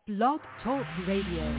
Blog Talk Radio.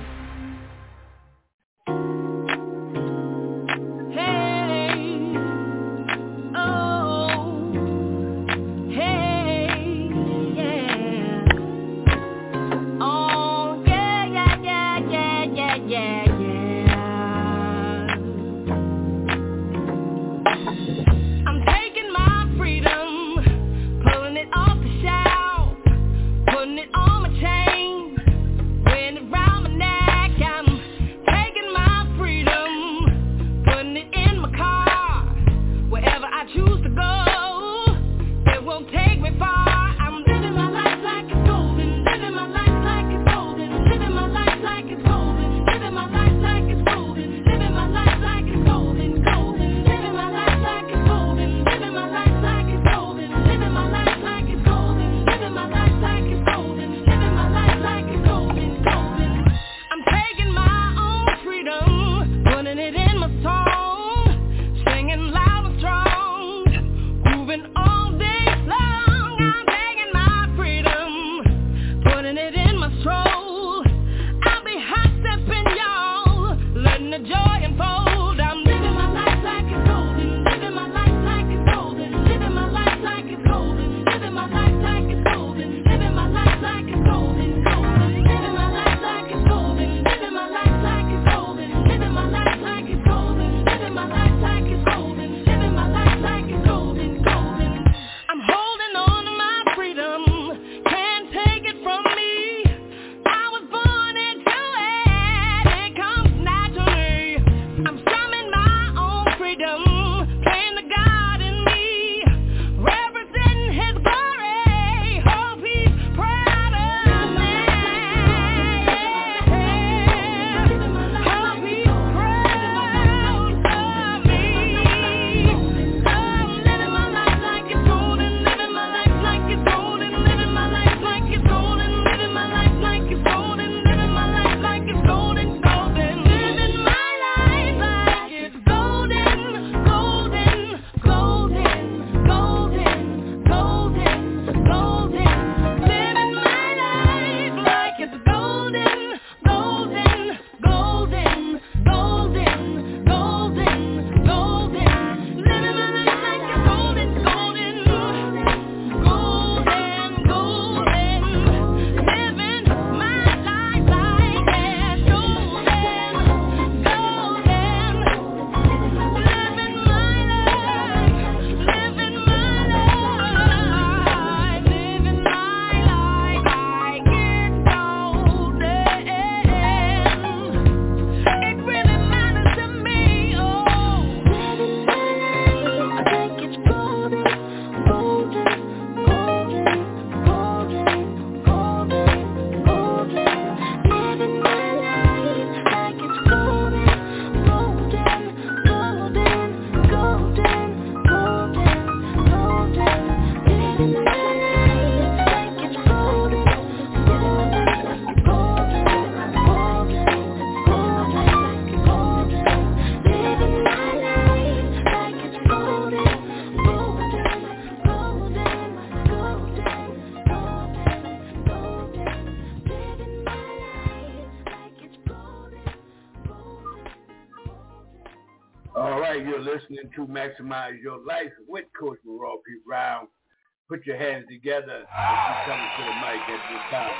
Listening to Maximize Your Life with Coach Monroe P. Brown. Put your hands together as you come to the mic at this time.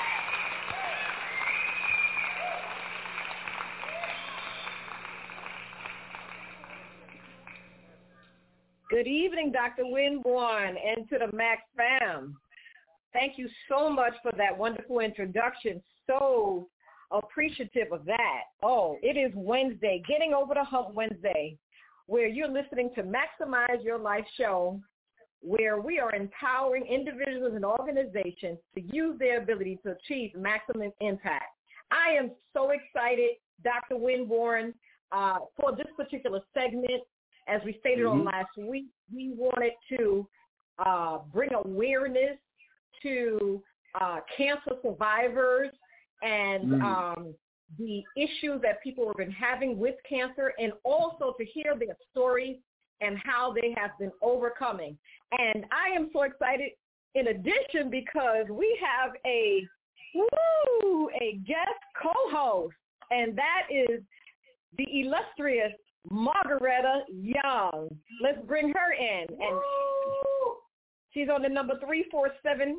Good evening, Dr. Winborn, and to the Max fam. Thank you so much for that wonderful introduction. So appreciative of that. Oh, it is Wednesday, Getting Over the Hump Wednesday, where you're listening to Maximize Your Life show, where we are empowering individuals and organizations to use their ability to achieve maximum impact. I am so excited, Dr. Winborn, for this particular segment. As we stated on last week, we wanted to bring awareness to cancer survivors and the issues that people have been having with cancer, and also to hear their stories and how they have been overcoming. And I am so excited in addition because we have a Woo! A guest co-host, and that is the illustrious Margaretta Young. Let's bring her in. And she's on the number 347.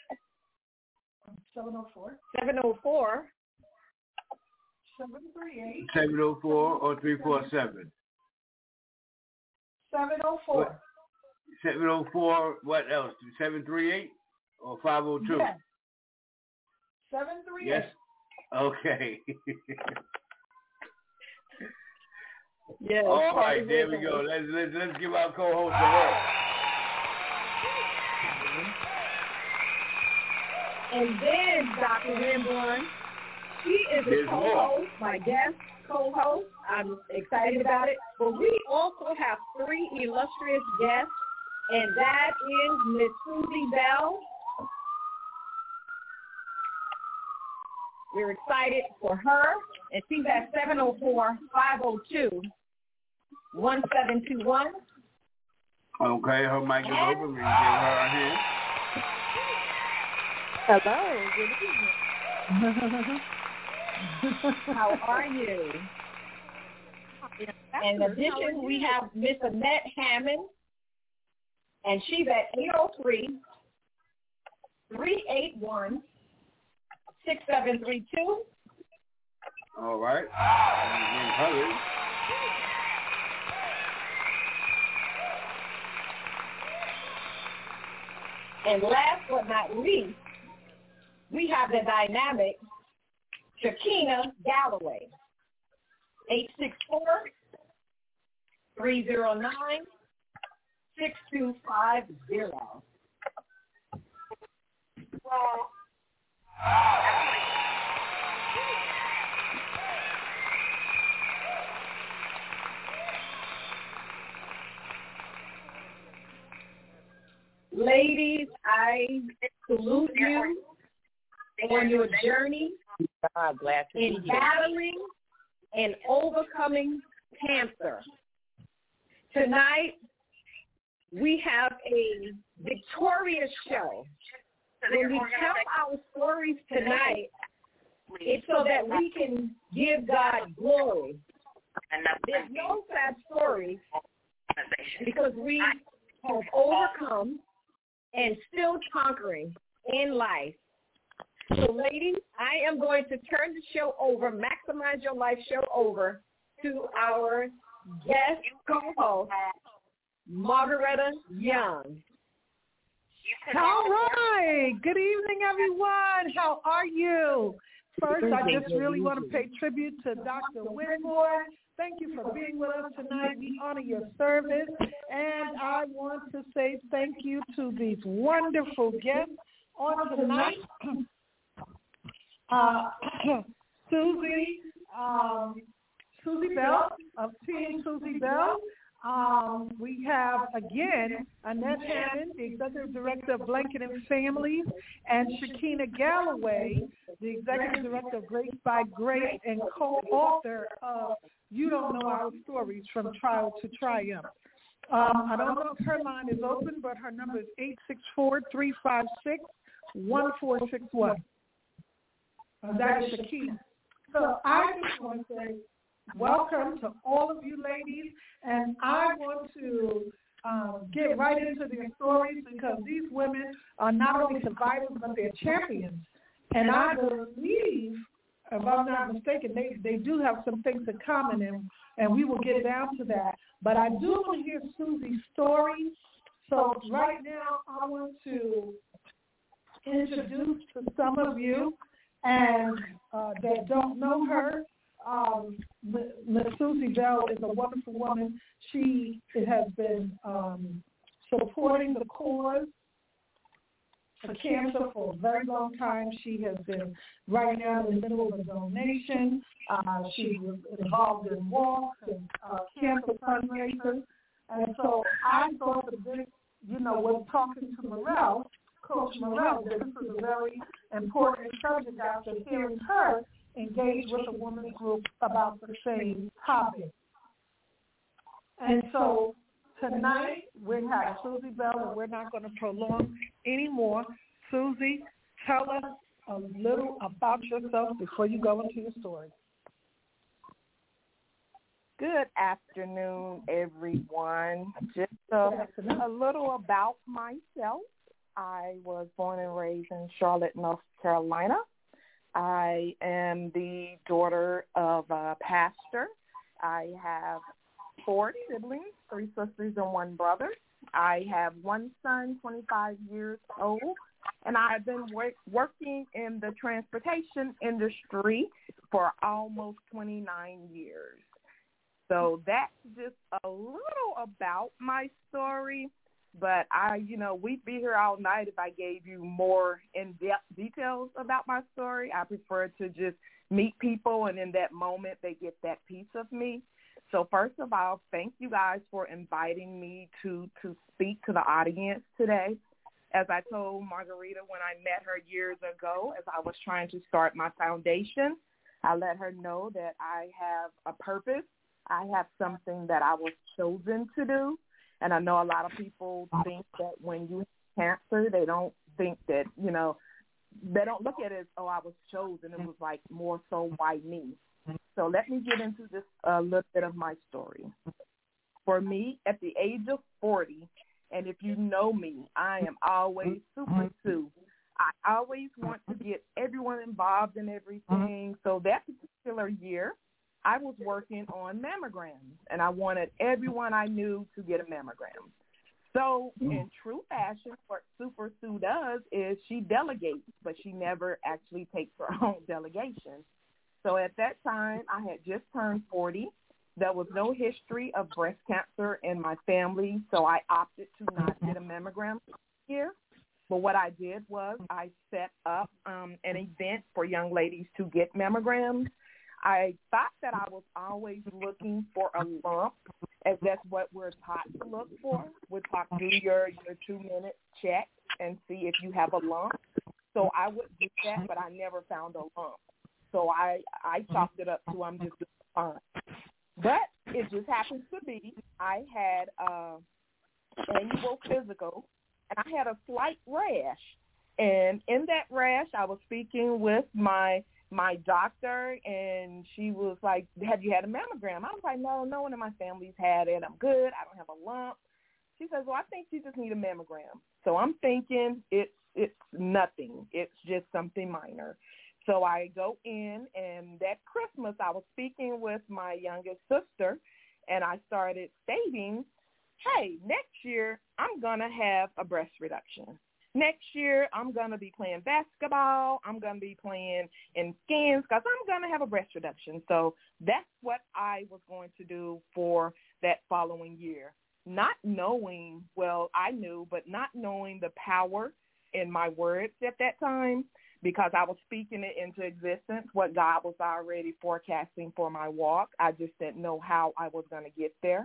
704. 704. 738. 704 or 347? 704. 704, what else? 738 or 502? Yes. 738. Yes. Okay. Yes. All right, there we go. Let's give our co-host a word. And then Dr. Winborn, she is a co-host, my guest co-host. I'm excited about it. But we also have 3 illustrious guests, and that is Miss Susie Bell. We're excited for her, and she's at 704-502-1721. Okay, her mic is open. We can give her a hand. Hello, good evening. How are you? In addition, we have Miss Annette Hammond, and she's at 803-381-6732. All right. And last but not least, we have the dynamic Shakina Galloway, 864-309-6250. Ladies, I salute you on your journey in battling and overcoming cancer. Tonight, we have a victorious show. When we tell our stories tonight, it's so that we can give God glory. There's no sad stories because we have overcome and still conquering in life. So, ladies, I am going to turn the show over, Maximize Your Life show over to our guest co-host, Margaretta Young. All right. Good evening, everyone. How are you? First, I just really want to pay tribute to Dr. Winborn. Thank you for being with us tonight. We honor your service. And I want to say thank you to these wonderful guests on tonight. Susie Bell of Team Susie Bell. We have, again, Annette Hammond, the Executive Director of Blanket and Families, and Shakina Galloway, the Executive Director of Grace by Grace and co-author of You Don't Know Our Stories, From Trial to Triumph. I don't know if her line is open, but her number is 864-356-1461. That is Shakina. So I just want to say welcome to all of you ladies, and I want to get right into their stories because these women are not only survivors, but they're champions. And I believe, if I'm not mistaken, they do have some things in common, and we will get down to that. But I do want to hear Susie's story. So right now I want to introduce to some of you and that don't know her. Ms. Susie Bell is a wonderful woman. She has been supporting the cause for cancer for a very long time. She has been right now in the middle of a donation. She was involved in walks and cancer fundraisers. And so I thought that this, was talking to Morel, Coach Morel, that this was a very important subject after hearing her engage with a women's group about the same topic. And so tonight we have Susie Bell, and we're not going to prolong anymore. Susie, tell us a little about yourself before you go into your story. Good afternoon, everyone. Just a little about myself. I was born and raised in Charlotte, North Carolina. I am the daughter of a pastor. I have 4 siblings, 3 sisters and 1 brother. I have 1 son, 25 years old, and I've been working in the transportation industry for almost 29 years. So that's just a little about my story, but we'd be here all night if I gave you more in-depth details about my story. I prefer to just meet people, and in that moment, they get that piece of me. So first of all, thank you guys for inviting me to speak to the audience today. As I told Margarita when I met her years ago, as I was trying to start my foundation, I let her know that I have a purpose. I have something that I was chosen to do. And I know a lot of people think that when you have cancer, they don't think that, they don't look at it as, oh, I was chosen. It was like more so why me. So let me get into this a little bit of my story. For me, at the age of 40, and if you know me, I am always super Sue. I always want to get everyone involved in everything. So that particular year, I was working on mammograms, and I wanted everyone I knew to get a mammogram. So in true fashion, what Super Sue does is she delegates, but she never actually takes her own delegation. So at that time, I had just turned 40. There was no history of breast cancer in my family, so I opted to not get a mammogram here. But what I did was I set up an event for young ladies to get mammograms. I thought that I was always looking for a lump, as that's what we're taught to look for. We're taught to do your 2-minute check and see if you have a lump. So I would do that, but I never found a lump. So I chalked it up to I'm just doing fine. But it just happens to be I had annual physical, and I had a slight rash. And in that rash, I was speaking with my doctor, and she was like, have you had a mammogram? I was like, no one in my family's had it. I'm good. I don't have a lump. She says, well, I think you just need a mammogram. So I'm thinking it's nothing. It's just something minor. So I go in, and that Christmas I was speaking with my youngest sister, and I started stating, hey, next year I'm going to have a breast reduction. Next year I'm going to be playing basketball. I'm going to be playing in skins because I'm going to have a breast reduction. So that's what I was going to do for that following year. Not knowing, well, I knew, but not knowing the power in my words at that time, because I was speaking it into existence, what God was already forecasting for my walk. I just didn't know how I was going to get there.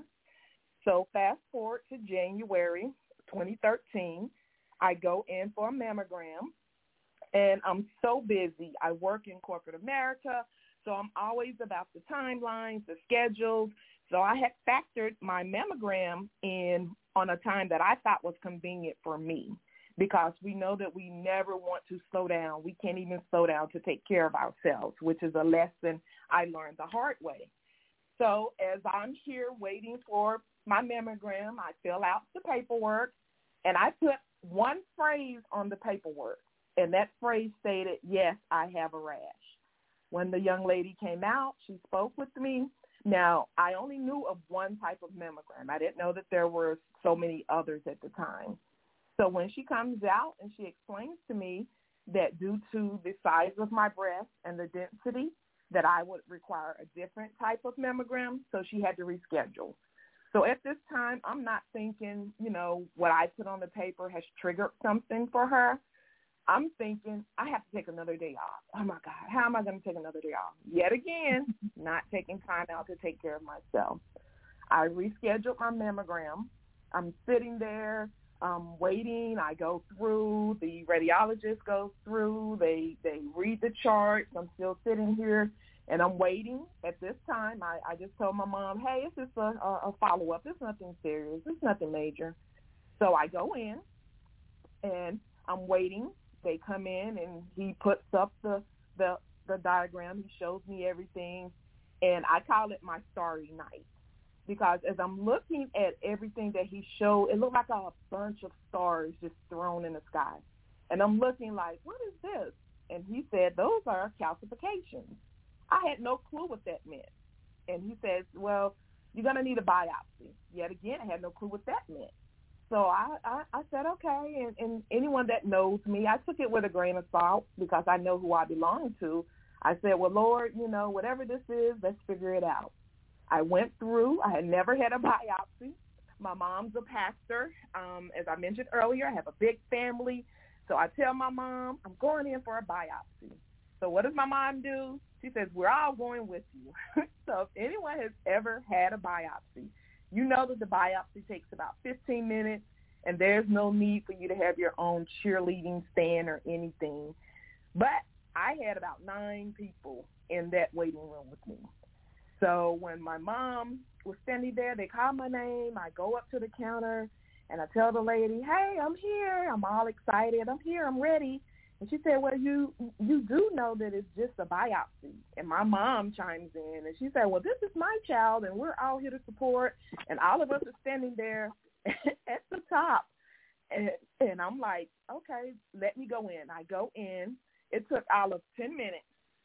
So fast forward to January 2013, I go in for a mammogram, and I'm so busy. I work in corporate America, so I'm always about the timelines, the schedules. So I had factored my mammogram in on a time that I thought was convenient for me, because we know that we never want to slow down. We can't even slow down to take care of ourselves, which is a lesson I learned the hard way. So as I'm here waiting for my mammogram, I fill out the paperwork, and I put one phrase on the paperwork, and that phrase stated, yes, I have a rash. When the young lady came out, she spoke with me. Now, I only knew of one type of mammogram. I didn't know that there were so many others at the time. So when she comes out and she explains to me that due to the size of my breast and the density, that I would require a different type of mammogram, so she had to reschedule. So at this time, I'm not thinking, what I put on the paper has triggered something for her. I'm thinking, I have to take another day off. Oh, my God, how am I going to take another day off? Yet again, not taking time out to take care of myself. I rescheduled my mammogram. I'm sitting there. Waiting. I go through, the radiologist goes through, they read the charts. I'm still sitting here, and I'm waiting. At this time, I just told my mom, hey, it's just a follow-up. It's nothing serious. It's nothing major. So I go in, and I'm waiting. they come in and he puts up the diagram. He shows me everything, and I call it my starry night, because as I'm looking at everything that he showed, it looked like a bunch of stars just thrown in the sky. And I'm looking like, what is this? And he said, those are calcifications. I had no clue what that meant. And he says, well, you're going to need a biopsy. Yet again, I had no clue what that meant. So I said, okay. And anyone that knows me, I took it with a grain of salt because I know who I belong to. I said, well, Lord, whatever this is, let's figure it out. I went through. I had never had a biopsy. My mom's a pastor. As I mentioned earlier, I have a big family. So I tell my mom, I'm going in for a biopsy. So what does my mom do? She says, we're all going with you. So if anyone has ever had a biopsy, you know that the biopsy takes about 15 minutes, and there's no need for you to have your own cheerleading stand or anything. But I had about 9 people in that waiting room with me. So when my mom was standing there, they called my name. I go up to the counter, and I tell the lady, hey, I'm here. I'm all excited. I'm here. I'm ready. And she said, well, you do know that it's just a biopsy. And my mom chimes in, and she said, well, this is my child, and we're all here to support. And all of us are standing there at the top. And I'm like, okay, let me go in. I go in. It took all of 10 minutes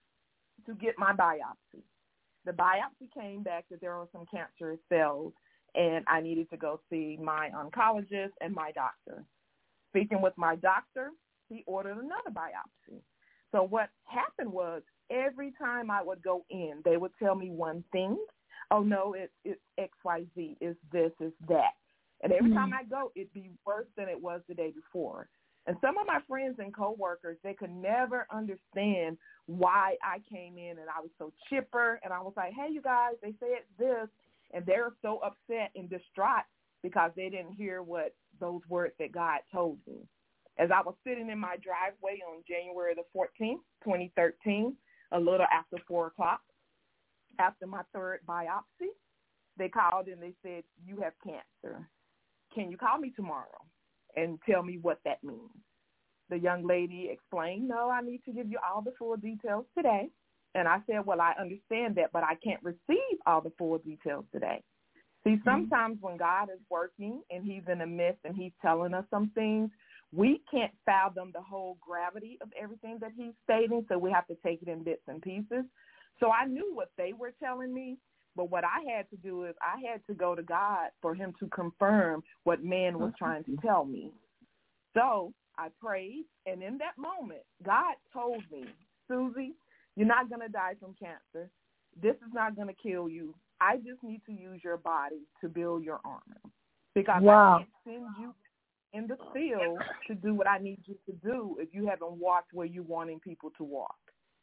to get my biopsy. The biopsy came back that there were some cancerous cells, and I needed to go see my oncologist and my doctor. Speaking with my doctor, he ordered another biopsy. So what happened was every time I would go in, they would tell me one thing. Oh, no, it's XYZ, it's this, it's that. And every time I go, it'd be worse than it was the day before. And some of my friends and coworkers, they could never understand why I came in and I was so chipper. And I was like, hey, you guys, they say it's this. And they're so upset and distraught because they didn't hear what those words that God told me. As I was sitting in my driveway on January the 14th, 2013, a little after 4 o'clock, after my third biopsy, they called and they said, you have cancer. Can you call me tomorrow and tell me what that means? The young lady explained, no, I need to give you all the full details today. And I said, well, I understand that, but I can't receive all the full details today. See, sometimes when God is working and he's in the midst and he's telling us some things, we can't fathom the whole gravity of everything that he's stating, so we have to take it in bits and pieces. So I knew what they were telling me, but what I had to do is I had to go to God for him to confirm what man was trying to tell me. So I prayed, and in that moment, God told me, Susie, you're not going to die from cancer. This is not going to kill you. I just need to use your body to build your armor because I can't send you in the field to do what I need you to do if you haven't walked where you're wanting people to walk.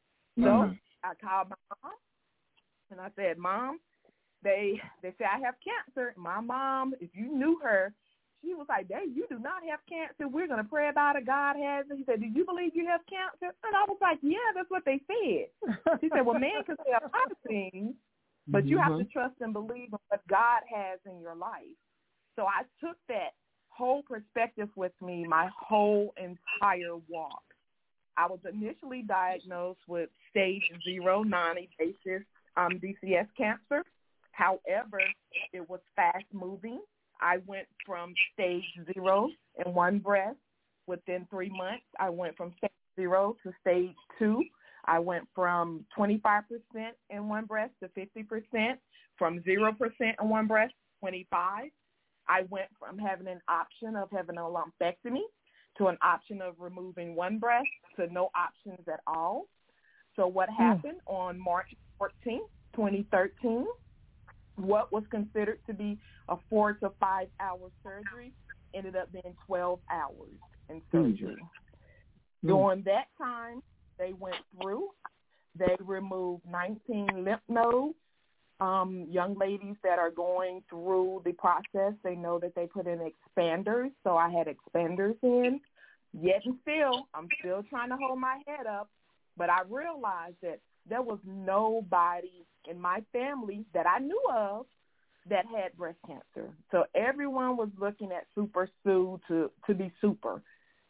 So I called my mom, and I said, Mom, they say I have cancer. My mom, if you knew her, she was like, Dave, you do not have cancer. We're going to pray about it. God has it. He said, do you believe you have cancer? And I was like, yeah, that's what they said. She said, well, man can say a lot of things, but you have to trust and believe in what God has in your life. So I took that whole perspective with me my whole entire walk. I was initially diagnosed with stage 0 non-invasive DCS cancer. However, it was fast-moving. I went from stage 0 in one breast. Within 3 months, I went from stage 0 to stage 2. I went from 25% in one breast to 50%, from 0% in one breast to 25%. I went from having an option of having a lumpectomy to an option of removing one breast to no options at all. So what happened on March 14, 2013, what was considered to be a 4 to 5 hour surgery ended up being 12 hours in surgery. During that time, they went through, they removed 19 lymph nodes. Young ladies that are going through the process, they know that they put in expanders, so I had expanders in. Yet and still, I'm still trying to hold my head up, but I realized that there was nobody in my family that I knew of that had breast cancer. So everyone was looking at Super Sue to be super.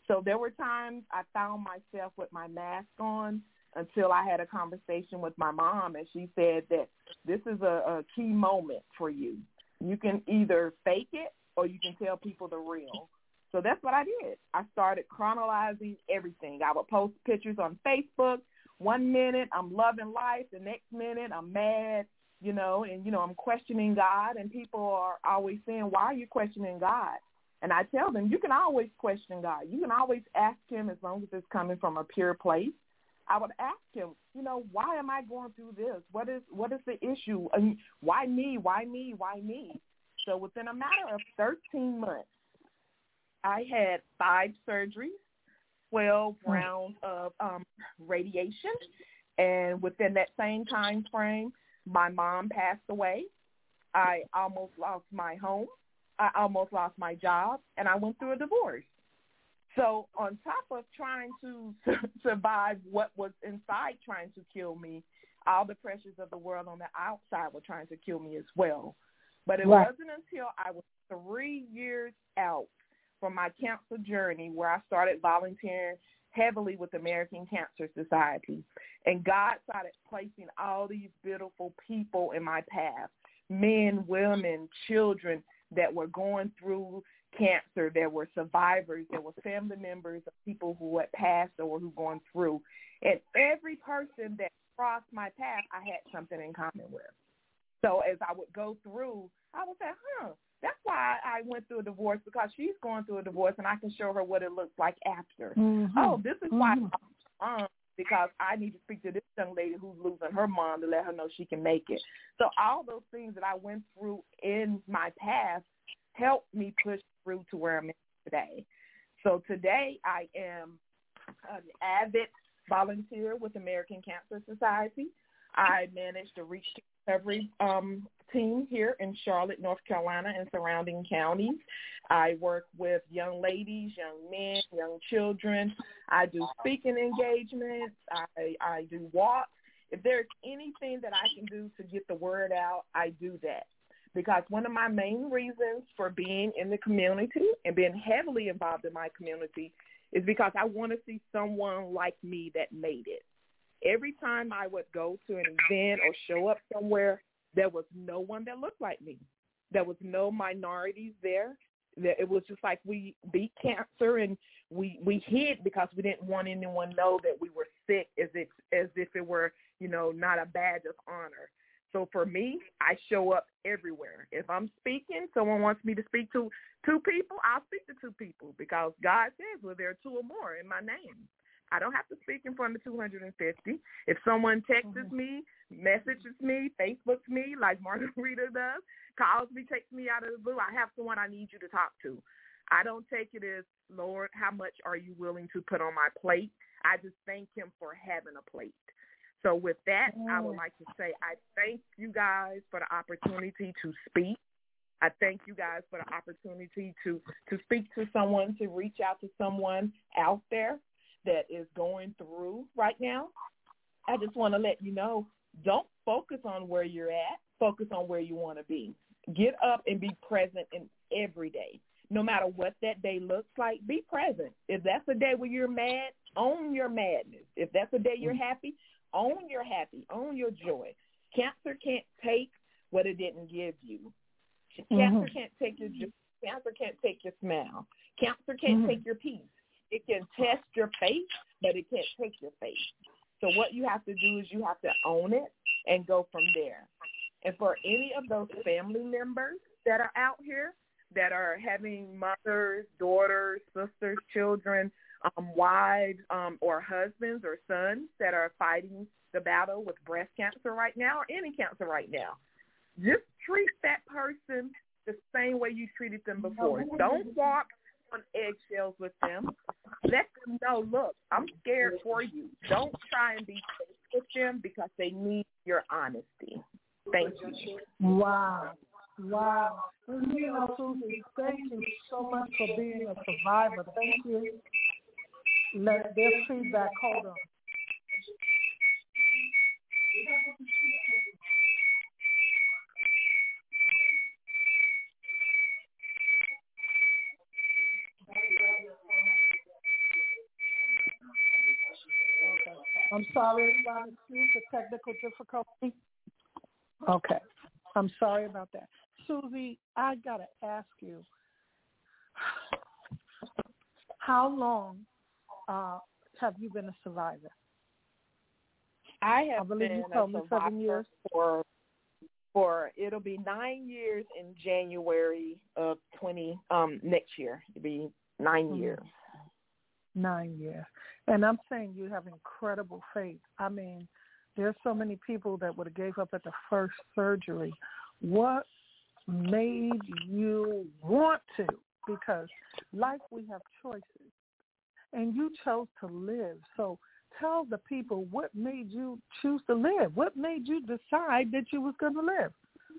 So there were times I found myself with my mask on until I had a conversation with my mom, and she said that this is a key moment for you. You can either fake it or you can tell people the real. So that's what I did. I started chronologizing everything. I would post pictures on Facebook. 1 minute I'm loving life, the next minute I'm mad, and I'm questioning God, and people are always saying, why are you questioning God? And I tell them, you can always question God. You can always ask him as long as it's coming from a pure place. I would ask him, why am I going through this? What is the issue? Why me? Why me? Why me? So within a matter of 13 months, I had 5 surgeries, 12 rounds of radiation. And within that same time frame, my mom passed away. I almost lost my home. I almost lost my job, and I went through a divorce. So on top of trying to survive what was inside trying to kill me, all the pressures of the world on the outside were trying to kill me as well. But it wasn't until I was 3 years out from my cancer journey where I started volunteering heavily with American Cancer Society. And God started placing all these beautiful people in my path, men, women, children that were going through cancer. There were survivors. There were family members of people who had passed or who were going through. And every person that crossed my path, I had something in common with. So as I would go through, I would say, that's why I went through a divorce, because she's going through a divorce, and I can show her what it looks like after. Oh, this is why because I need to speak to this young lady who's losing her mom to let her know she can make it. So all those things that I went through in my past helped me push through to where I'm at today. So today I am an avid volunteer with American Cancer Society. I manage the Reach to Recovery team here in Charlotte, North Carolina, and surrounding counties. I work with young ladies, young men, young children. I do speaking engagements. I do walks. If there's anything that I can do to get the word out, I do that. Because one of my main reasons for being in the community and being heavily involved in my community is because I want to see someone like me that made it. Every time I would go to an event or show up somewhere, there was no one that looked like me. There was no minorities there. It was just like we beat cancer, and we hid because we didn't want anyone to know that we were sick, as if it were, not a badge of honor. So for me, I show up everywhere. If I'm speaking, someone wants me to speak to 2 people, I'll speak to 2 people, because God says, well, there are 2 or more in my name. I don't have to speak in front of 250. If someone texts me, messages me, Facebooks me, like Margarita does, calls me, takes me out of the blue, I have someone I need you to talk to. I don't take it as, Lord, how much are you willing to put on my plate? I just thank him for having a plate. So with that, I would like to say I thank you guys for the opportunity to speak. I thank you guys for the opportunity to speak to someone, to reach out to someone out there that is going through right now. I just want to let you know, don't focus on where you're at. Focus on where you want to be. Get up and be present in every day. No matter what that day looks like, be present. If that's a day where you're mad, own your madness. If that's a day you're happy, own your happy. Own your joy. Cancer can't take what it didn't give you. Cancer can't take your joy. Cancer can't take your smile. Cancer can't take your peace. It can test your faith, but it can't take your faith. So what you have to do is you have to own it and go from there. And for any of those family members that are out here that are having mothers, daughters, sisters, children, wives, or husbands or sons that are fighting the battle with breast cancer right now or any cancer right now, just treat that person the same way you treated them before. Don't walk on eggshells with them. Let them know, look, I'm scared for you. Don't try and be fake with them because they need your honesty. Thank you. Wow. Susie, thank you so much for being a survivor. Thank you. Let their feedback hold on. I'm sorry, everybody, excuse the technical difficulty. Okay. I'm sorry about that. Susie, I got to ask you, how long have you been a survivor? I have believe been you told a me 7 years. For it'll be 9 years in January of next year. It'll be 9 years. 9 years. And I'm saying you have incredible faith. I mean, there's so many people that would have gave up at the first surgery. What made you want to? Because life, we have choices. And you chose to live. So tell the people what made you choose to live. What made you decide that you was going to live?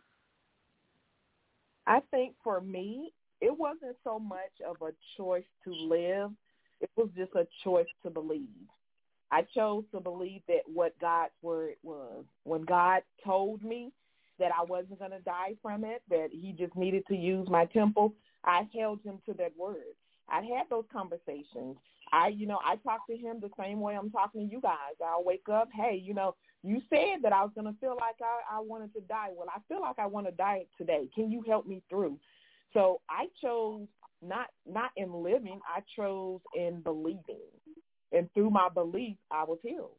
I think for me, it wasn't so much of a choice to live. It was just a choice to believe. I chose to believe that what God's word was. When God told me that I wasn't going to die from it, that he just needed to use my temple, I held him to that word. I had those conversations. I talk to him the same way I'm talking to you guys. I'll wake up, hey, you said that I was going to feel like I wanted to die. Well, I feel like I want to die today. Can you help me through? So I chose not in living, I chose in believing. And through my belief, I was healed.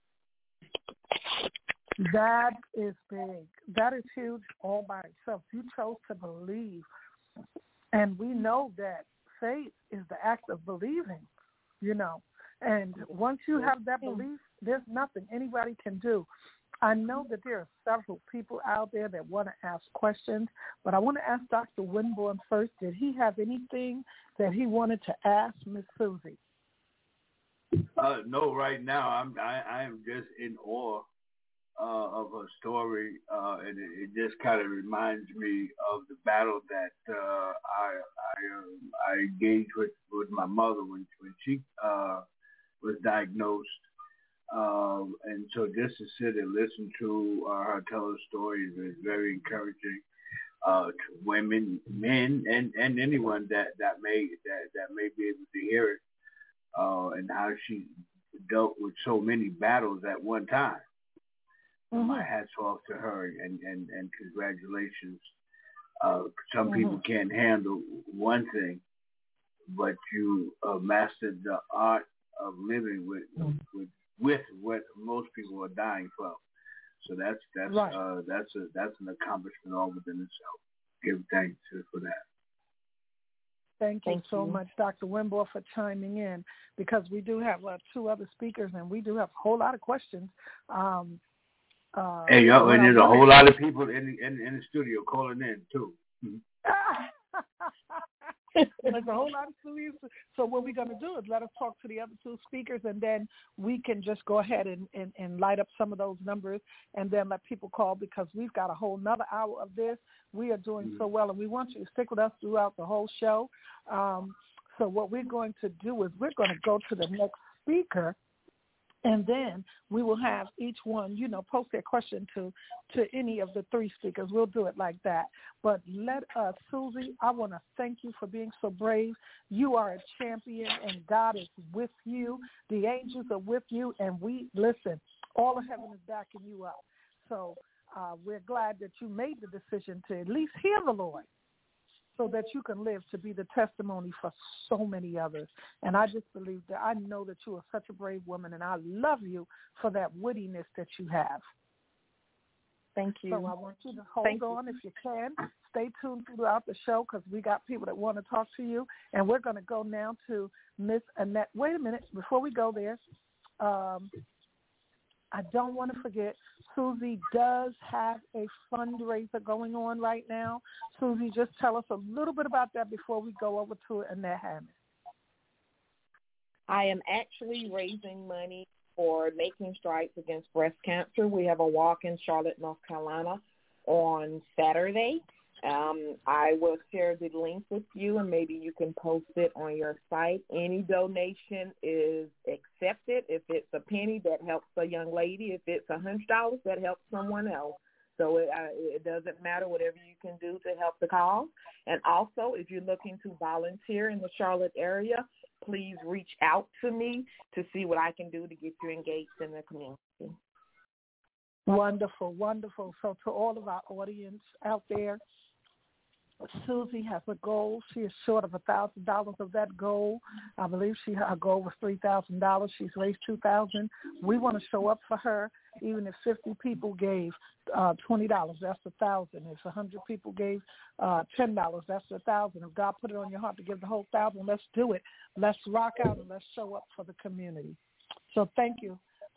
That is big. That is huge all by itself. You chose to believe. And we know that faith is the act of believing, And once you have that belief, there's nothing anybody can do. I know that there are several people out there that want to ask questions, but I want to ask Dr. Winborn first. Did he have anything that he wanted to ask Miss Susie? No, right now I am just in awe of her story, and it just kind of reminds me of the battle that I engaged with my mother when she was diagnosed. And so just to sit and listen to her tell her stories is very encouraging to women, men, and anyone that may be able to hear it, and how she dealt with so many battles at one time. Mm-hmm. My hat's off to her, and congratulations. Some people can't handle one thing, but you mastered the art of living with what most people are dying from. So that's right. That's an accomplishment all within itself. Give thanks for that. Thank you so much, Dr. Winborn, for chiming in, because we do have 2 other speakers, and we do have a whole lot of questions. Hey, yo, and there's a whole lot of people in the studio calling in too. There's a whole lot of studios. So what we're going to do is let us talk to the other 2 speakers, and then we can just go ahead and light up some of those numbers, and then let people call, because we've got a whole nother hour of this. We are doing so well, and we want you to stick with us throughout the whole show. So what we're going to do is we're going to go to the next speaker, and then we will have each one, post their question to any of the 3 speakers. We'll do it like that. But let us, Susie, I want to thank you for being so brave. You are a champion, and God is with you. The angels are with you, and listen, all of heaven is backing you up. So we're glad that you made the decision to at least hear the Lord, so that you can live to be the testimony for so many others. And I just believe that I know that you are such a brave woman, and I love you for that wittiness that you have. Thank you. So I want you to hold on if you can. Stay tuned throughout the show, because we got people that want to talk to you. And we're going to go now to Miss Annette. Wait a minute. Before we go there, I don't want to forget, Susie does have a fundraiser going on right now. Susie, just tell us a little bit about that before we go over to Annette Hammond. I am actually raising money for Making Strides Against Breast Cancer. We have a walk in Charlotte, North Carolina on Saturday. I will share the link with you, and maybe you can post it on your site. Any donation is accepted. If it's a penny, that helps a young lady. If it's $100, that helps someone else. So it doesn't matter, whatever you can do to help the cause. And also, if you're looking to volunteer in the Charlotte area, please reach out to me to see what I can do to get you engaged in the community. Wonderful, wonderful. So to all of our audience out there, Susie has a goal. She is short of $1,000 of that goal. I believe her goal was $3,000. She's raised $2,000. We want to show up for her, even if 50 people gave $20. That's $1,000. If 100 people gave $10, that's $1,000. If God put it on your heart to give the whole $1,000, let's do it. Let's rock out and let's show up for the community. So thank you.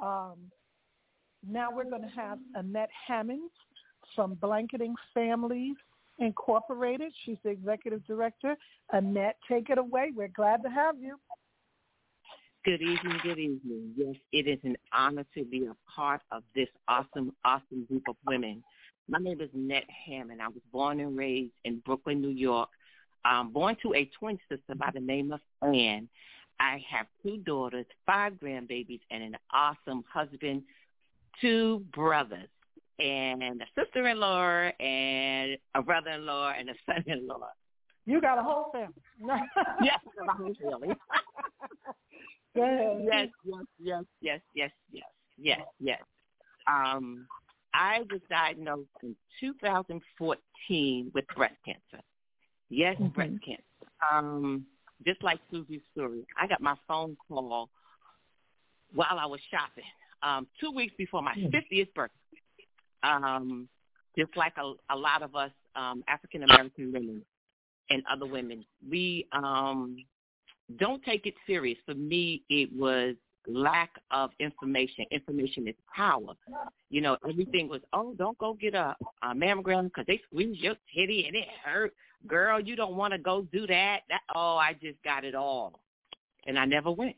Now we're going to have Annette Hammonds from Blanketing Families Incorporated. She's the executive director. Annette, take it away. We're glad to have you. Good evening, good evening. Yes, it is an honor to be a part of this awesome, awesome group of women. My name is Annette Hammond. I was born and raised in Brooklyn, New York. Born to a twin sister by the name of Ann. I have 2 daughters, 5 grandbabies, and an awesome husband, 2 brothers, and a sister-in-law, and a brother-in-law, and a son-in-law. You got a whole family. Yes, a whole family. Go ahead. Yes. I was diagnosed in 2014 with breast cancer. Yes, breast cancer. Just like Susie's story, I got my phone call while I was shopping, 2 weeks before my 50th birthday. Just like a lot of us African-American women and other women, we don't take it serious. For me, it was lack of information. Information is power. You know, everything was, don't go get a mammogram because they squeeze your titty and it hurt. Girl, you don't want to go do that. I just got it all. And I never went.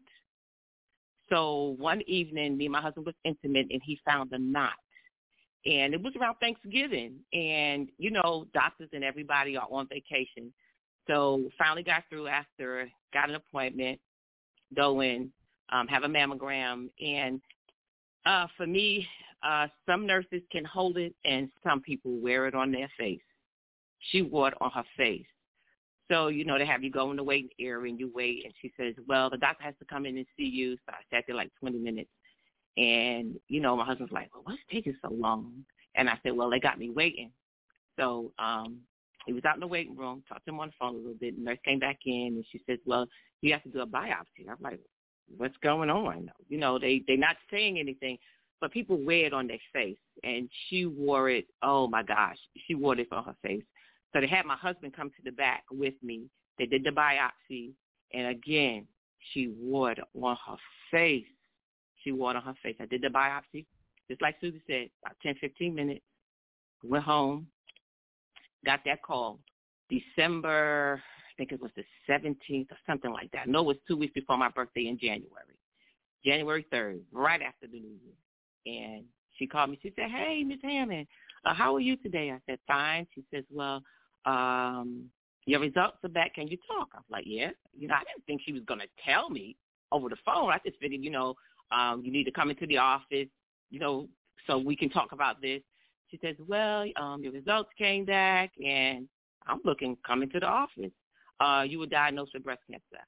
So one evening, me and my husband was intimate, and he found a knot. And it was around Thanksgiving. And, you know, doctors and everybody are on vacation. So finally got through after, got an appointment, go in, have a mammogram. And for me, some nurses can hold it and some people wear it on their face. She wore it on her face. So, you know, they have you go in the waiting area and you wait. And she says, well, the doctor has to come in and see you. So I sat there like 20 minutes. And, you know, my husband's like, well, what's taking so long? And I said, well, they got me waiting. So he was out in the waiting room, talked to him on the phone a little bit. The nurse came back in, and she said, well, you have to do a biopsy. I'm like, what's going on? You know, they're not saying anything, but people wear it on their face. And she wore it, oh, my gosh, she wore this on her face. So they had my husband come to the back with me. They did the biopsy, and, again, she wore it on her face. She wore it on her face. I did the biopsy, just like Susie said, about 10, 15 minutes. Went home, got that call. December, I think it was the 17th or something like that. No, it was 2 weeks before my birthday in January. January 3rd, right after the New Year. And she called me. She said, hey, Miss Hammond, how are you today? I said, fine. She says, well, your results are back. Can you talk? I was like, yeah. You know, I didn't think she was going to tell me over the phone. I just figured, you know, you need to come into the office, you know, so we can talk about this. She says, well, your results came back, and I'm coming to the office. You were diagnosed with breast cancer.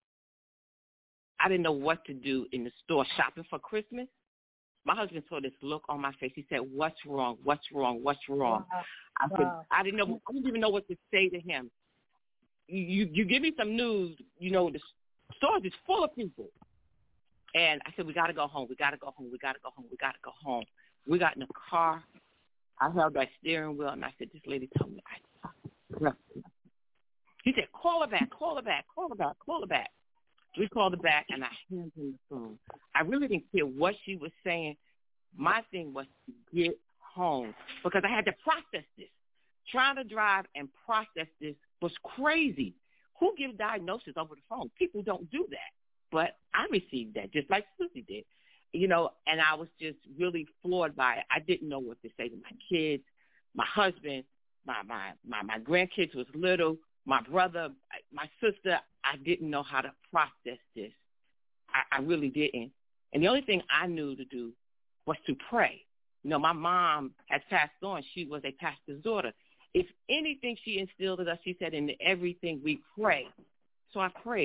I didn't know what to do in the store shopping for Christmas. My husband saw this look on my face. He said, what's wrong? What's wrong? What's wrong? I said, I didn't even know what to say to him. You give me some news, you know, the store is full of people. And I said, we got to go home. We got to go home. We got to go home. We got to go home. We got in the car. I held that steering wheel, and I said, this lady told me I suck. He said, call her back, call her back, call her back, call her back. We called her back, and I handed him the phone. I really didn't care what she was saying. My thing was to get home because I had to process this. Trying to drive and process this was crazy. Who gives diagnosis over the phone? People don't do that. But I received that just like Susie did, you know, and I was just really floored by it. I didn't know what to say to my kids, my husband, my grandkids was little, my brother, my sister. I didn't know how to process this. I really didn't. And the only thing I knew to do was to pray. You know, my mom has passed on. She was a pastor's daughter. If anything she instilled in us, she said, in everything we pray. So I prayed.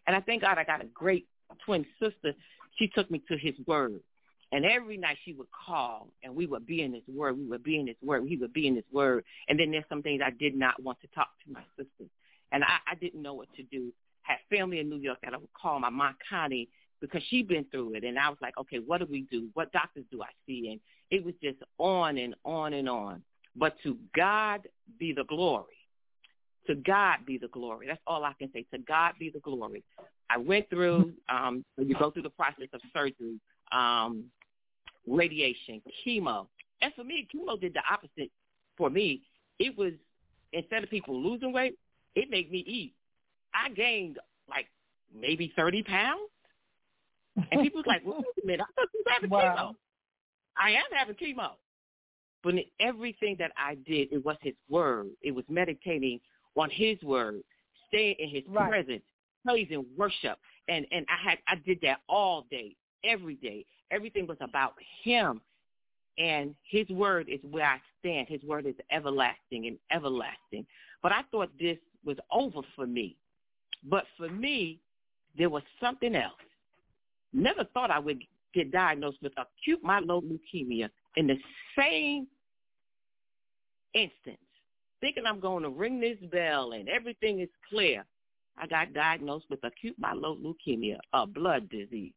And I thank God I got a great twin sister. She took me to his word. And every night she would call, and we would be in his word. We would be in his word. He would be in his word. And then there's some things I did not want to talk to my sister. And I didn't know what to do. Had family in New York that I would call, my Mom Connie, because she'd been through it. And I was like, okay, what do we do? What doctors do I see? And it was just on and on and on. But to God be the glory. To God be the glory. That's all I can say. To God be the glory. I went through, you go through the process of surgery, radiation, chemo. And for me, chemo did the opposite for me. It was, instead of people losing weight, it made me eat. I gained like maybe 30 pounds. And people was like, wait a minute, I thought you were having chemo. I am having chemo. But in everything that I did, it was his word. It was meditating on his word, staying in his presence, praise and worship. And I did that all day, every day. Everything was about him. And his word is where I stand. His word is everlasting and everlasting. But I thought this was over for me. But for me, there was something else. Never thought I would get diagnosed with acute myeloid leukemia in the same instance. Thinking I'm going to ring this bell and everything is clear. I got diagnosed with acute myeloid leukemia, a blood disease.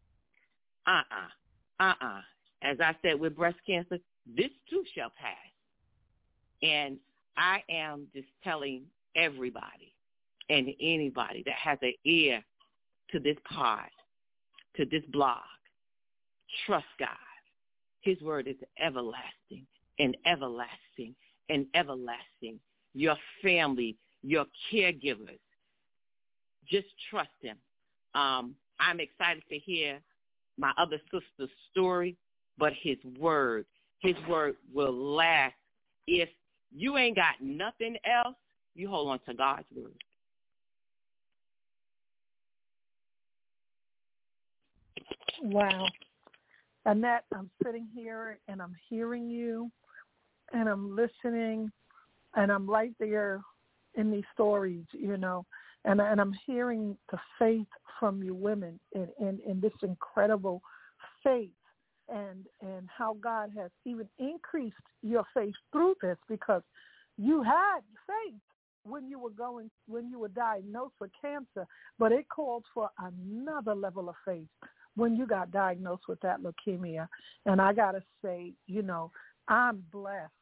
As I said with breast cancer, this too shall pass. And I am just telling everybody and anybody that has an ear to this pod, to this blog, trust God. His word is everlasting and everlasting and everlasting. Your family, your caregivers, just trust him. I'm excited to hear my other sister's story, but his word will last. If you ain't got nothing else, you hold on to God's word. Wow. Annette, I'm sitting here and I'm hearing you and I'm listening and I'm right there in these stories, you know, and I'm hearing the faith from you women in this incredible faith and how God has even increased your faith through this, because you had faith when you were diagnosed with cancer, but it called for another level of faith when you got diagnosed with that leukemia. And I got to say, you know, I am blessed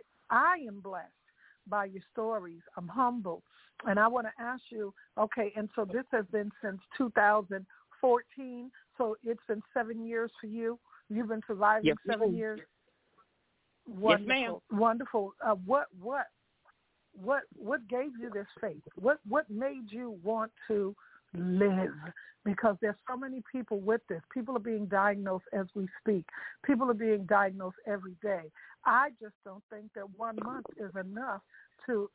by your stories. I'm humbled. And I want to ask you, okay, and so this has been since 2014, so it's been 7 years for you. You've been surviving 7 years. Wonderful. Yes, ma'am. Wonderful. What gave you this faith? What made you want to live? Because there's so many people with this. People are being diagnosed as we speak. People are being diagnosed every day. I just don't think that 1 month is enough to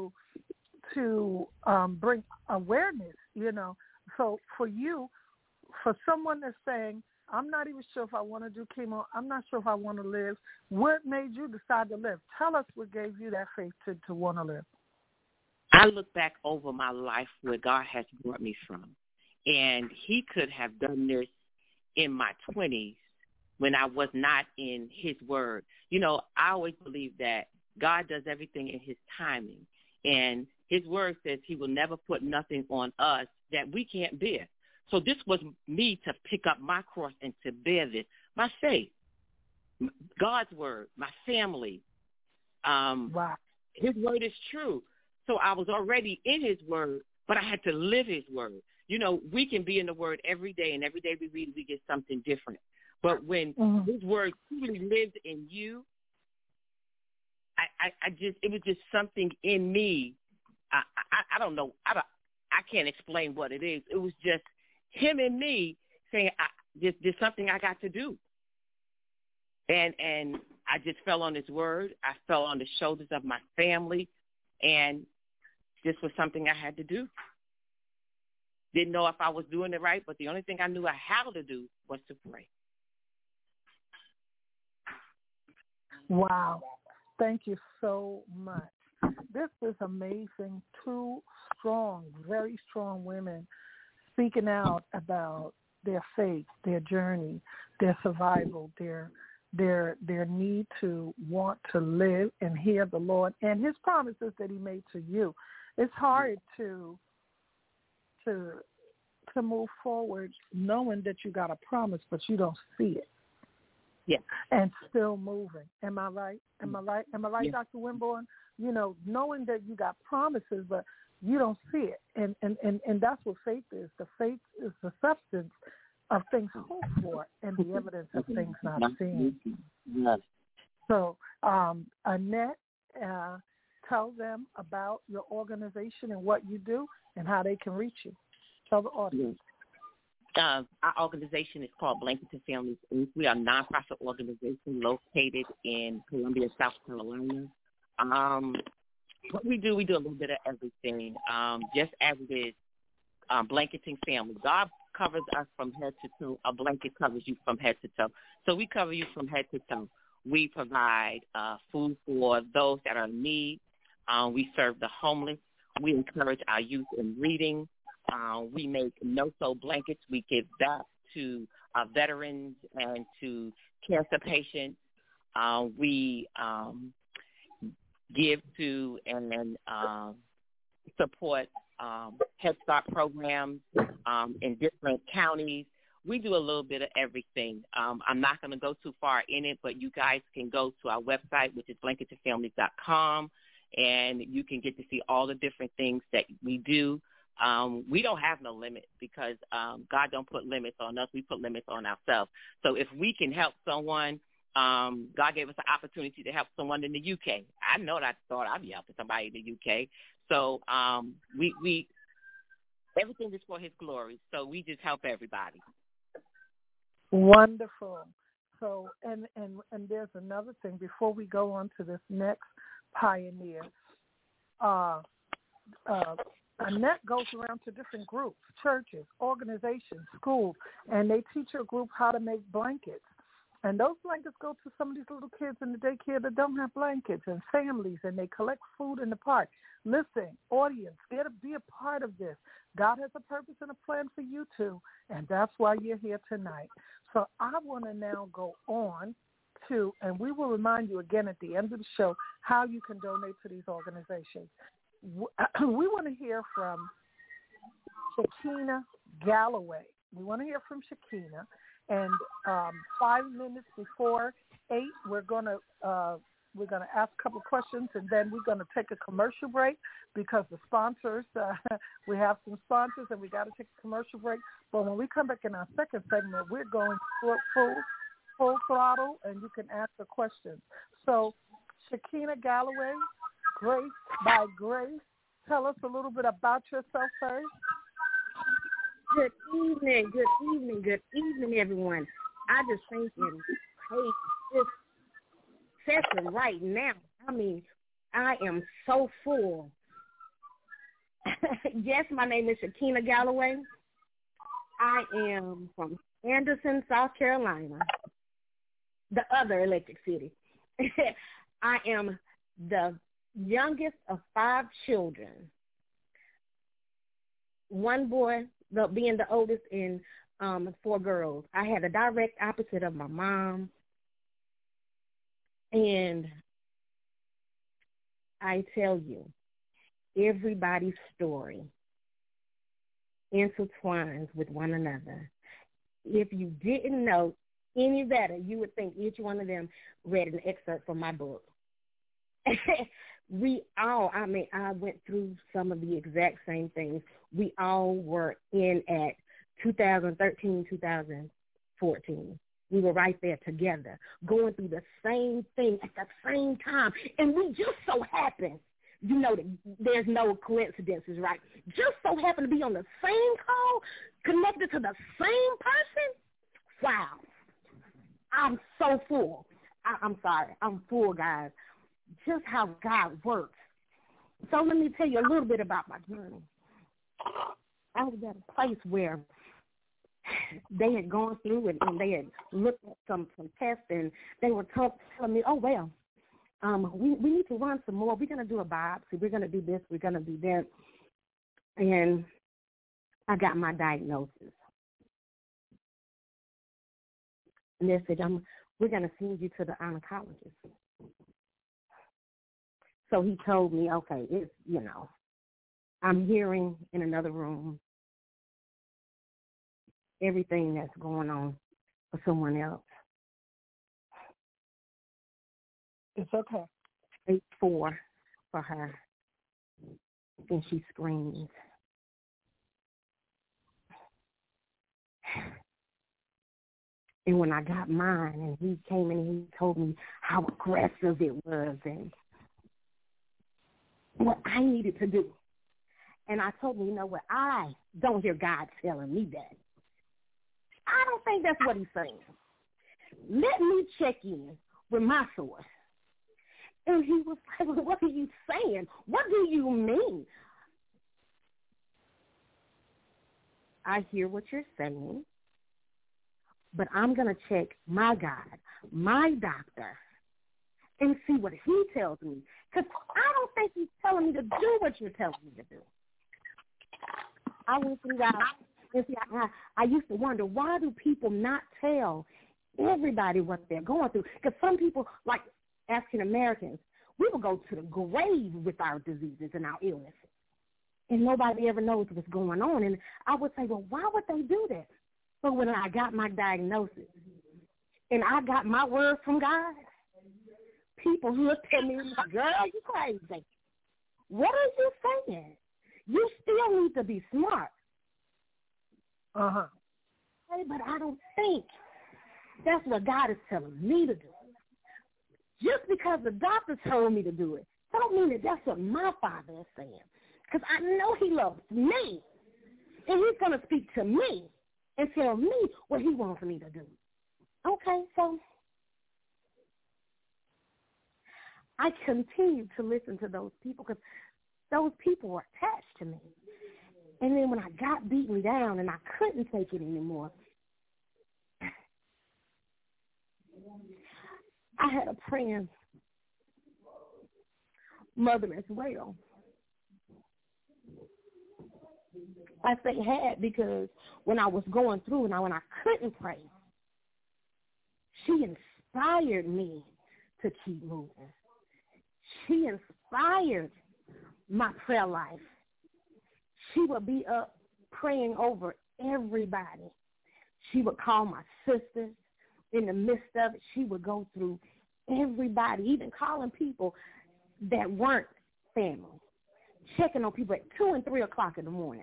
bring awareness, you know. So for you, for someone that's saying, I'm not even sure if I want to do chemo, I'm not sure if I want to live, what made you decide to live? Tell us what gave you that faith to want to live. I look back over my life where God has brought me from, and he could have done this in my 20s when I was not in his word. You know, I always believe that God does everything in his timing, and his word says he will never put nothing on us that we can't bear. So this was me to pick up my cross and to bear this, my faith, God's word, my family. Wow. His word is true. So I was already in his word, but I had to live his word. You know, we can be in the word every day, and every day we read, we get something different. But when his word truly lives in you, it was just something in me. I don't know. I can't explain what it is. It was just him and me saying, there's something I got to do. And I just fell on his word. I fell on the shoulders of my family, and this was something I had to do. Didn't know if I was doing it right, but the only thing I knew how to do was to pray. Wow. Thank you so much. This is amazing. Two strong, very strong women speaking out about their faith, their journey, their survival, their need to want to live and hear the Lord and his promises that he made to you. It's hard to move forward knowing that you got a promise, but you don't see it. Yeah. And still moving. Am I right? Am I right, Yeah. Dr. Winborn? Knowing that you got promises, but you don't see it. And that's what faith is. The faith is the substance of things hoped for and the evidence of things not seen. Yes. So, Annette, tell them about your organization and what you do and how they can reach you. Tell the audience. Our organization is called Blanketon Families Inc. We are a nonprofit organization located in Columbia, South Carolina. What we do a little bit of everything, just as it is blanketing families. God covers us from head to toe. A blanket covers you from head to toe. So we cover you from head to toe. We provide food for those that are in need. We serve the homeless. We encourage our youth in reading. We make no-sew blankets. We give back to veterans and to cancer patients. We give to and support Head Start programs in different counties. We do a little bit of everything. I'm not going to go too far in it, but you guys can go to our website, which is blanketonfamilies.com, and you can get to see all the different things that we do. We don't have no limit because God don't put limits on us. We put limits on ourselves. So if we can help someone, God gave us an opportunity to help someone in the UK. I know that I thought I'd be helping somebody in the UK. So we everything is for his glory. So we just help everybody. Wonderful. So and there's another thing before we go on to this next pioneer. Annette goes around to different groups, churches, organizations, schools, and they teach her group how to make blankets. And those blankets go to some of these little kids in the daycare that don't have blankets and families, and they collect food in the park. Listen, audience, be a part of this. God has a purpose and a plan for you too, and that's why you're here tonight. So I want to now go on to, and we will remind you again at the end of the show how you can donate to these organizations. We want to hear from Shakina Galloway. We want to hear from Shakina. And 5 minutes before 8, we're gonna ask a couple questions, and then we're gonna take a commercial break because the sponsors, we have some sponsors, and we got to take a commercial break. But when we come back in our second segment, we're going full throttle, and you can ask the questions. So, Shakina Galloway, Grace by Grace, tell us a little bit about yourself first. Good evening, everyone. I just think this session right now, I mean, I am so full. Yes, my name is Shakina Galloway. I am from Anderson, South Carolina, the other Electric City. I am the youngest of 5 children. One boy, being the oldest, and 4 girls. I had a direct opposite of my mom. And I tell you, everybody's story intertwines with one another. If you didn't know any better, you would think each one of them read an excerpt from my book. I went through some of the exact same things. We all were in at 2013, 2014. We were right there together, going through the same thing at the same time. And we just so happened, that there's no coincidences, right? Just so happened to be on the same call, connected to the same person. Wow. I'm so full. I'm sorry. I'm full, guys. Just how God works. So let me tell you a little bit about my journey. I was at a place where they had gone through and they had looked at some tests, and they were telling me, we need to run some more. We're going to do a biopsy. We're going to do this. We're going to do that. And I got my diagnosis. And they said, we're going to send you to the oncologist. So he told me, okay, it's, I'm hearing in another room everything that's going on for someone else. It's okay. 8-4 for her. And she screams. And when I got mine, and he came in and he told me how aggressive it was and what I needed to do. And I told him, you know what, I don't hear God telling me that. I don't think that's what he's saying. Let me check in with my source. And he was like, well, what are you saying? What do you mean? I hear what you're saying, but I'm going to check my God, my doctor, and see what he tells me. Because I don't think he's telling me to do what you're telling me to do. I went through that. And see, I used to wonder, why do people not tell everybody what they're going through? Because some people, like African Americans, we will go to the grave with our diseases and our illnesses, and nobody ever knows what's going on. And I would say, well, why would they do that? But when I got my diagnosis and I got my word from God, people looked at me and said, girl, you crazy. What are you saying? You still need to be smart. Hey, but I don't think that's what God is telling me to do. Just because the doctor told me to do it, don't mean that that's what my Father is saying. Because I know he loves me, and he's going to speak to me and tell me what he wants me to do. Okay, so I continue to listen to those people because those people were attached to me. And then when I got beaten down and I couldn't take it anymore, I had a praying mother as well. I say had because when I was going through and when I couldn't pray, she inspired me to keep moving. She inspired my prayer life. She would be up praying over everybody. She would call my sisters. In the midst of it, she would go through everybody, even calling people that weren't family, checking on people at 2 and 3 o'clock in the morning.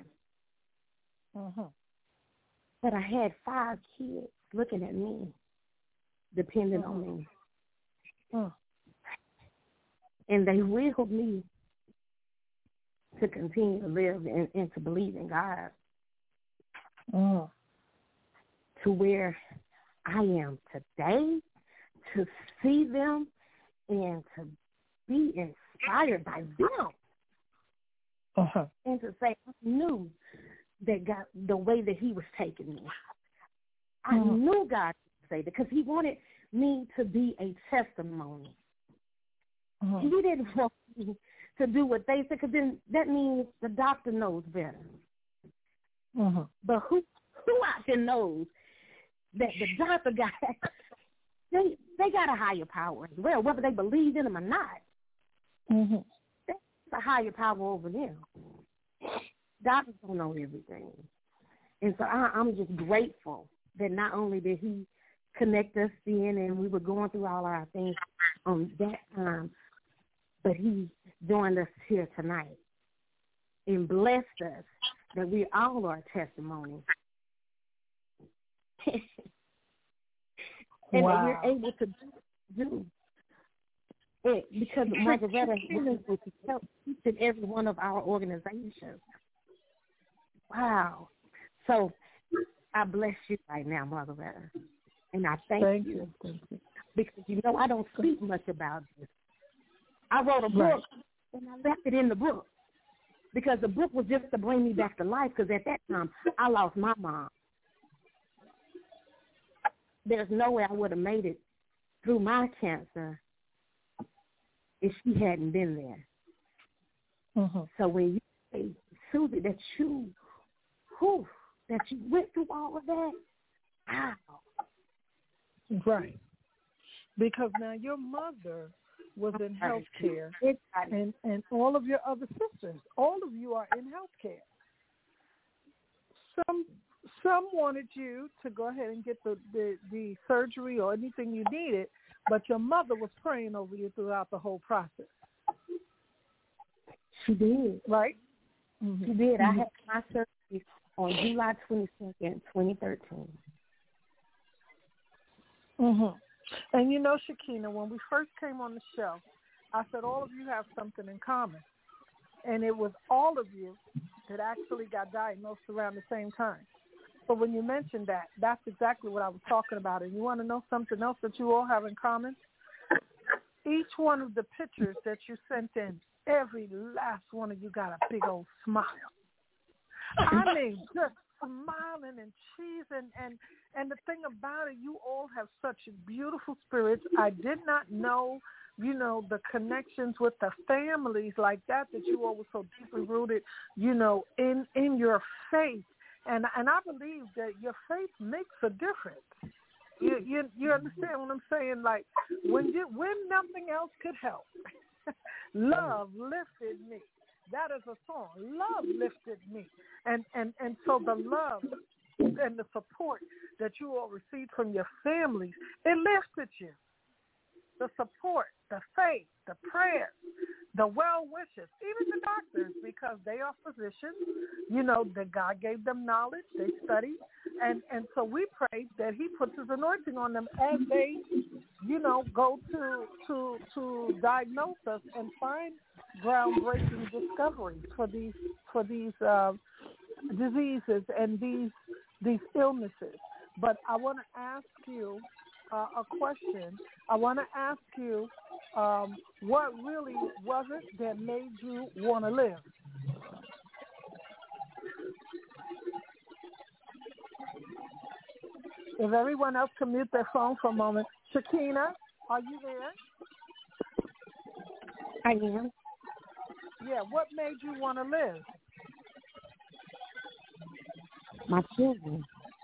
But I had 5 kids looking at me, depending on me. And they willed me to continue to live and to believe in God to where I am today, to see them and to be inspired by them. And to say, I knew that God, the way that he was taking me, I knew God would say that because he wanted me to be a testimony. He didn't want me to do what they said, because then that means the doctor knows better. But who out there knows that the doctor got, they got a higher power as well, whether they believe in him or not. There's a higher power over them. Doctors don't know everything. And so I'm just grateful that not only did he connect us in and we were going through all our things on that time, but he joined us here tonight and blessed us that we all are testimonies. And that we're able to do it because Margaretta is able to help each and every one of our organizations. Wow. So I bless you right now, Margaretta. And I thank you. Because, I don't speak much about this. I wrote a book, and I left it in the book because the book was just to bring me back to life because at that time, I lost my mom. There's no way I would have made it through my cancer if she hadn't been there. So when you say, Susie, that you that you went through all of that. Wow. Right. Because now your mother was in healthcare, and all of your other sisters, all of you are in healthcare. Some wanted you to go ahead and get the surgery or anything you needed, but your mother was praying over you throughout the whole process. She did. Right? Mm-hmm. She did. Mm-hmm. I had my surgery on July 22nd, 2013. Mm-hmm. And you know, Shakina, when we first came on the show, I said all of you have something in common. And it was all of you that actually got diagnosed around the same time. But when you mentioned that, that's exactly what I was talking about. And you want to know something else that you all have in common? Each one of the pictures that you sent in, every last one of you got a big old smile. I mean, just smiling and cheesing. And the thing about it, you all have such beautiful spirits. I did not know, you know, the connections with the families like that you all were so deeply rooted, you know, in your faith. And I believe that your faith makes a difference. You understand what I'm saying? Like when nothing else could help, love lifted me. That is a song. Love lifted me. And so the love and the support that you all received from your families, it lifted you. The support, the faith, the prayers, the well wishes, even the doctors, because they are physicians, you know, that God gave them knowledge, they study, and so we pray that he puts his anointing on them as they, you know, go to diagnose us and find groundbreaking discoveries for these diseases and these illnesses. But I want to ask you a question. I want to ask you, what really was it that made you want to live? If everyone else can mute their phone for a moment. Shakina, are you there? I am. Yeah, what made you want to live? My children.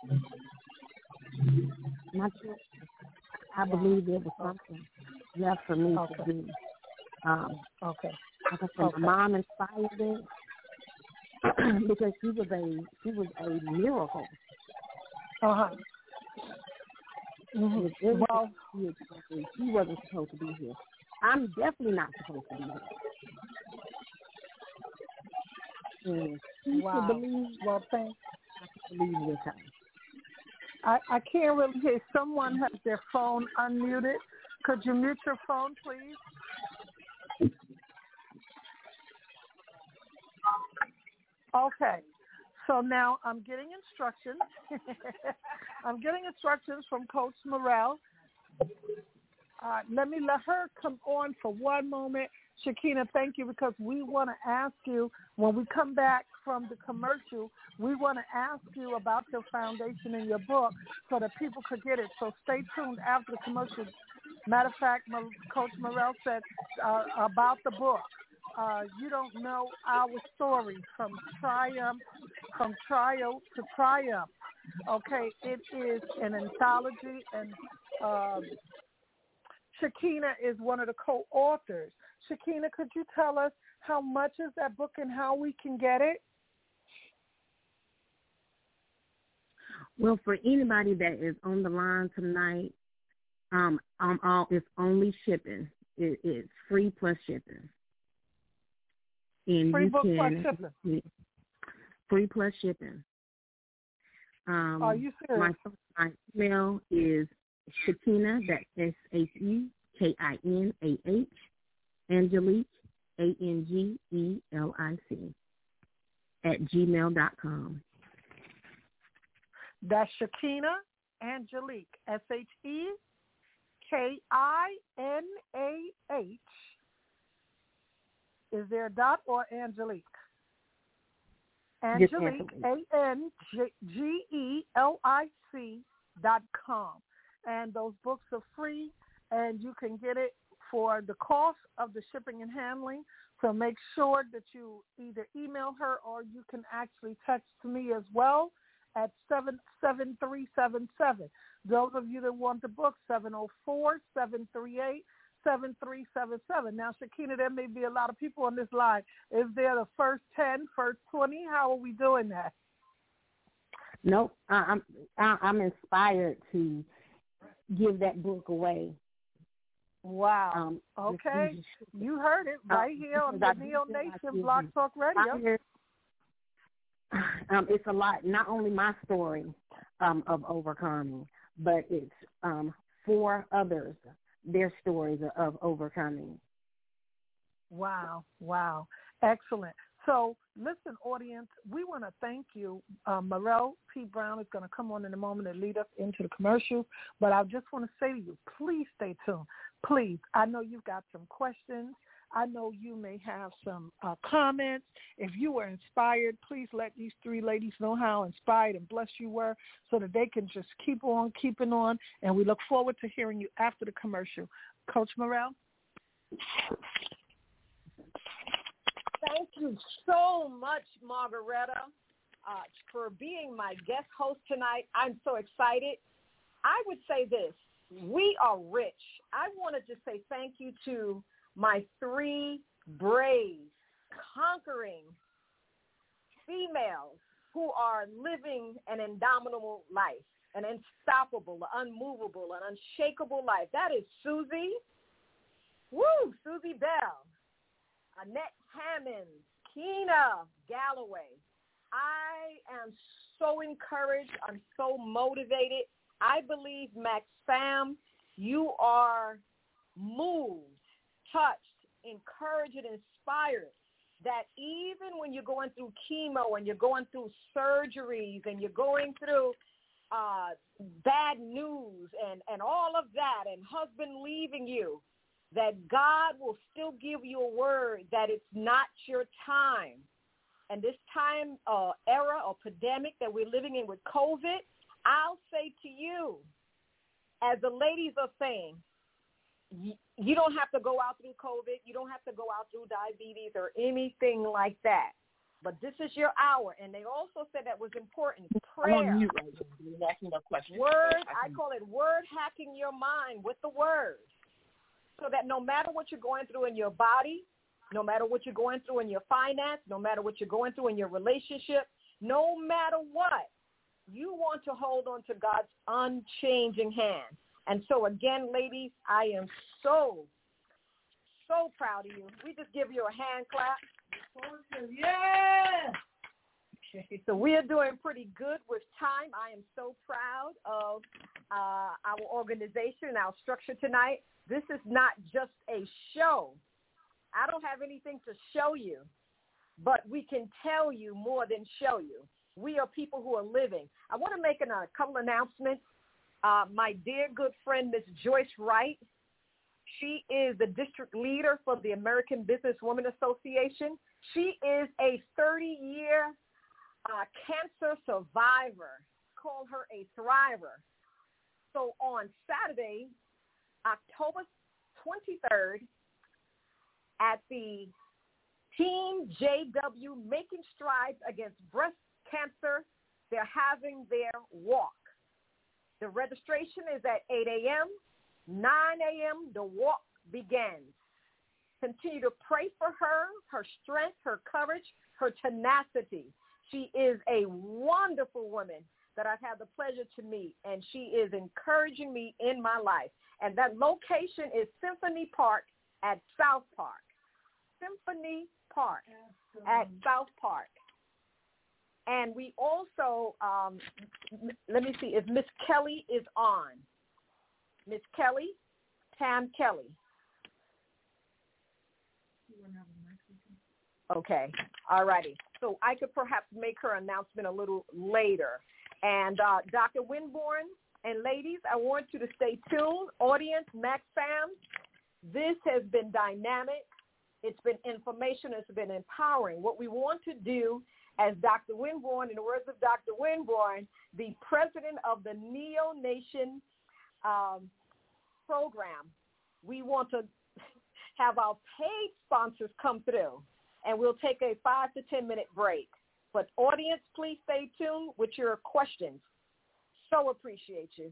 I believe there was something left for me to do. Like I said, my mom inspired it because she was a miracle. Mm-hmm. Well, she wasn't supposed to be here. I'm definitely not supposed to be here. And she should believe. Well, thanks. I should believe with her. I can't really hear. Someone has their phone unmuted. Could you mute your phone, please? Okay. So now I'm getting instructions. I'm getting instructions from Coach Morrell. Let her come on for one moment. Shakina, thank you, because we want to ask you, when we come back from the commercial, we want to ask you about your foundation and your book so that people could get it. So stay tuned after the commercial. Matter of fact, Coach Morrell said about the book, you don't know our story from trial to triumph. Okay, it is an anthology, and Shakina is one of the co-authors. Shakina, could you tell us how much is that book and how we can get it? Well, for anybody that is on the line tonight, it's only shipping. It's free plus shipping. And free book plus shipping. Free plus shipping. Are you serious? My email is Shakina, that's SHEKINAH, Angelique, ANGELIC, @gmail.com. That's Shakina Angelique, SHEKINAH. Is there a dot or Angelique? Angelique, ANGELIC.com. And those books are free, and you can get it for the cost of the shipping and handling. So make sure that you either email her or you can actually text me as well at 77377. Those of you that want to book, 704-738-7377. Now, Shakina, there may be a lot of people on this line. Is there the first 10, first 20? How are we doing that? Nope. I'm inspired to give that book away. Wow. Okay. You heard it right here on the Neo Nation Blog Talk Radio. It's a lot, not only my story of overcoming, but it's for others, their stories of overcoming. Wow. Excellent. So, listen, audience, we want to thank you. Morel P. Brown is going to come on in a moment and lead us into the commercial, but I just want to say to you, please stay tuned. Please, I know you've got some questions. I know you may have some comments. If you were inspired, please let these three ladies know how inspired and blessed you were so that they can just keep on keeping on, and we look forward to hearing you after the commercial. Coach Morel? Thank you so much, Margaretta, for being my guest host tonight. I'm so excited. I would say this. We are rich. I want to just say thank you to my three brave, conquering females who are living an indomitable life, an unstoppable, unmovable, an unshakable life. That is Susie Bell, Annette Hammond, Keena Galloway. I am so encouraged. I'm so motivated. I believe, Max Fam, you are moved, touched, encouraged, and inspired that even when you're going through chemo and you're going through surgeries and you're going through bad news and all of that and husband leaving you, that God will still give you a word that it's not your time. And this time era or pandemic that we're living in with COVID, I'll say to you, as the ladies are saying, you don't have to go out through COVID. You don't have to go out through diabetes or anything like that. But this is your hour. And they also said that was important. Prayer. Word, I call it word hacking your mind with the word. So that no matter what you're going through in your body, no matter what you're going through in your finance, no matter what you're going through in your relationship, no matter what, you want to hold on to God's unchanging hand. And so again, ladies, I am so proud of you. We just give you a hand clap. Yeah. Okay. So we are doing pretty good with time. I am so proud of our organization and our structure tonight. This is not just a show. I don't have anything to show you, but we can tell you more than show you. We are people who are living. I want to make a couple announcements. My dear good friend, Ms. Joyce Wright, she is the district leader for the American Businesswomen Association. She is a 30-year cancer survivor. Call her a thriver. So on Saturday, October 23rd, at the Team JW Making Strides Against Breast Cancer, they're having their walk. The registration is at 8 a.m., 9 a.m., the walk begins. Continue to pray for her, her strength, her courage, her tenacity. She is a wonderful woman that I've had the pleasure to meet, and she is encouraging me in my life. And that location is Symphony Park at South Park. Symphony Park at South Park. And we also, let me see if Miss Kelly is on. Miss Kelly, Tam Kelly. Okay, all righty. So I could perhaps make her announcement a little later. And Dr. Winborn and ladies, I want you to stay tuned. Audience, Max Fam, this has been dynamic. It's been information. It's been empowering. What we want to do, as Dr. Winborn, in the words of Dr. Winborn, the president of the Neo Nation program, we want to have our paid sponsors come through, and we'll take a 5 to 10 minute break. But audience, please stay tuned with your questions. So appreciate you.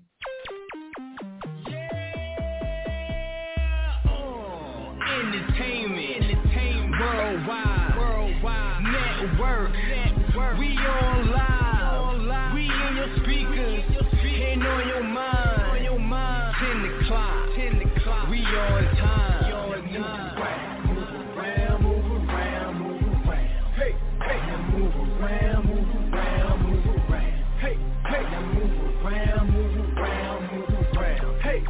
Entertainment, worldwide, network. We online, we in your speakers, and on your mind. 10 o'clock, we on time. Move around. Hey, now move around. Hey, now move around. Hey.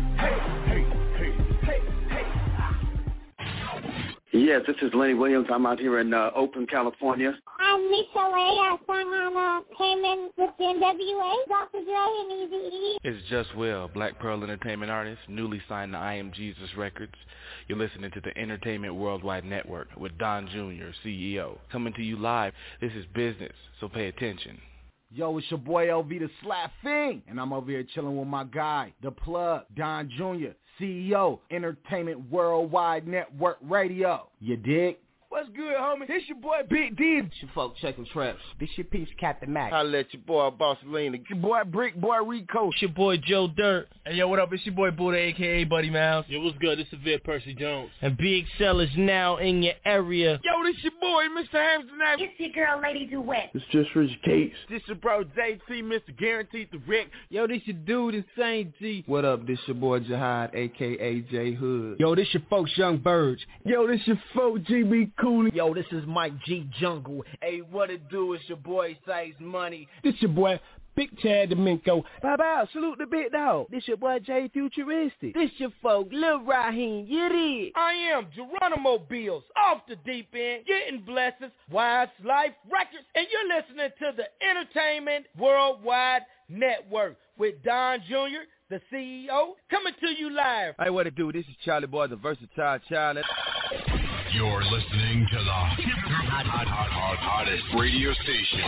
Yes, this is Lenny Williams. I'm out here in Oakland, California. I'm Misha Lay. I sang on Payment with the NWA, Dr. Dre, and Eazy-E. It's Just Will, Black Pearl Entertainment artist, newly signed to I Am Jesus Records. You're listening to the Entertainment Worldwide Network with Don Jr., CEO. Coming to you live. This is business, so pay attention. Yo, it's your boy LV the Slap Fiend, and I'm over here chilling with my guy, the plug, Don Jr., CEO, Entertainment Worldwide Network Radio. You dig? What's good, homie? This your boy Big D. This your folk checking traps. This your piece, Captain Mac. Holla at your boy Boss Lena. Your boy Brick Boy Rico. It's your boy Joe Dirt. Hey, yo, what up? It's your boy Buddha, a.k.a. Buddy Mouse. Yo, what's good? This is Vid Percy Jones. And Big Cell is now in your area. Yo, this your boy, Mr. Hamilton. It's your girl, Lady Duet. It's just Rich Gates. This your bro JT, Mr. Guaranteed the Rick. Yo, this your dude, Insane G. What up? This your boy Jihad, a.k.a. J Hood. Yo, this your folks Young Birds. Yo, this your folk GB Cooley. Yo, this is Mike G Jungle. Hey, what it do? It's your boy Size Money. This your boy Big Chad Domingo. Bow, salute the big dog. This your boy Jay Futuristic. This your folk Lil Raheem. You dig? I am Geronimo Bills, off the deep end, getting blessings, Wise Life Records, and you're listening to the Entertainment Worldwide Network with Don Jr., the CEO, coming to you live. Hey, what it do? This is Charlie Boy, the versatile child. You're listening to the hottest radio station.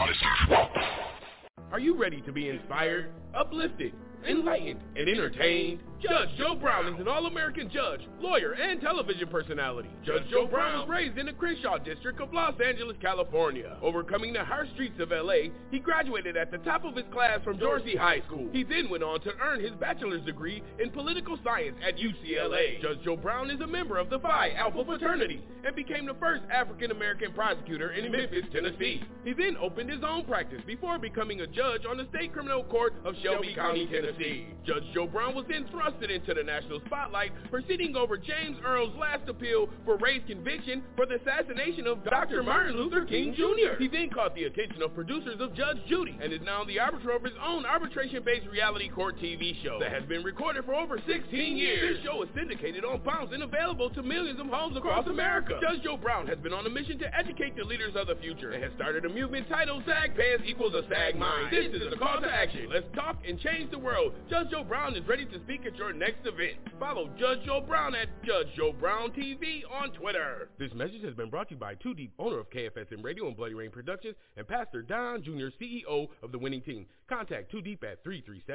Are you ready to be inspired, uplifted, enlightened, and entertained? Judge Joe Brown is an all-American judge, lawyer, and television personality. Judge Joe Brown was raised in the Crenshaw district of Los Angeles, California. Overcoming the harsh streets of L.A., he graduated at the top of his class from Dorsey High School. He then went on to earn his bachelor's degree in political science at UCLA. Judge Joe Brown is a member of the Phi Alpha fraternity and became the first African-American prosecutor in Memphis, Tennessee. He then opened his own practice before becoming a judge on the State Criminal Court of Shelby County, Tennessee. Judge Joe Brown was then thrust into the national spotlight, proceeding over James Earl's last appeal for race conviction for the assassination of Dr. Martin Luther King Jr. He then caught the attention of producers of Judge Judy and is now the arbiter of his own arbitration-based reality court TV show that has been recorded for over 16 years. This show is syndicated on Bounce and available to millions of homes across America. Judge Joe Brown has been on a mission to educate the leaders of the future and has started a movement titled Sag Pants Equals a Sag Mind. This is a call to action. Let's talk and change the world. Judge Joe Brown is ready to speak at your next event. Follow Judge Joe Brown at Judge Joe Brown TV on Twitter. This message has been brought to you by Too Deep, owner of KFSM Radio and Bloody Rain Productions, and Pastor Don Jr., CEO of the winning team. Contact Too Deep at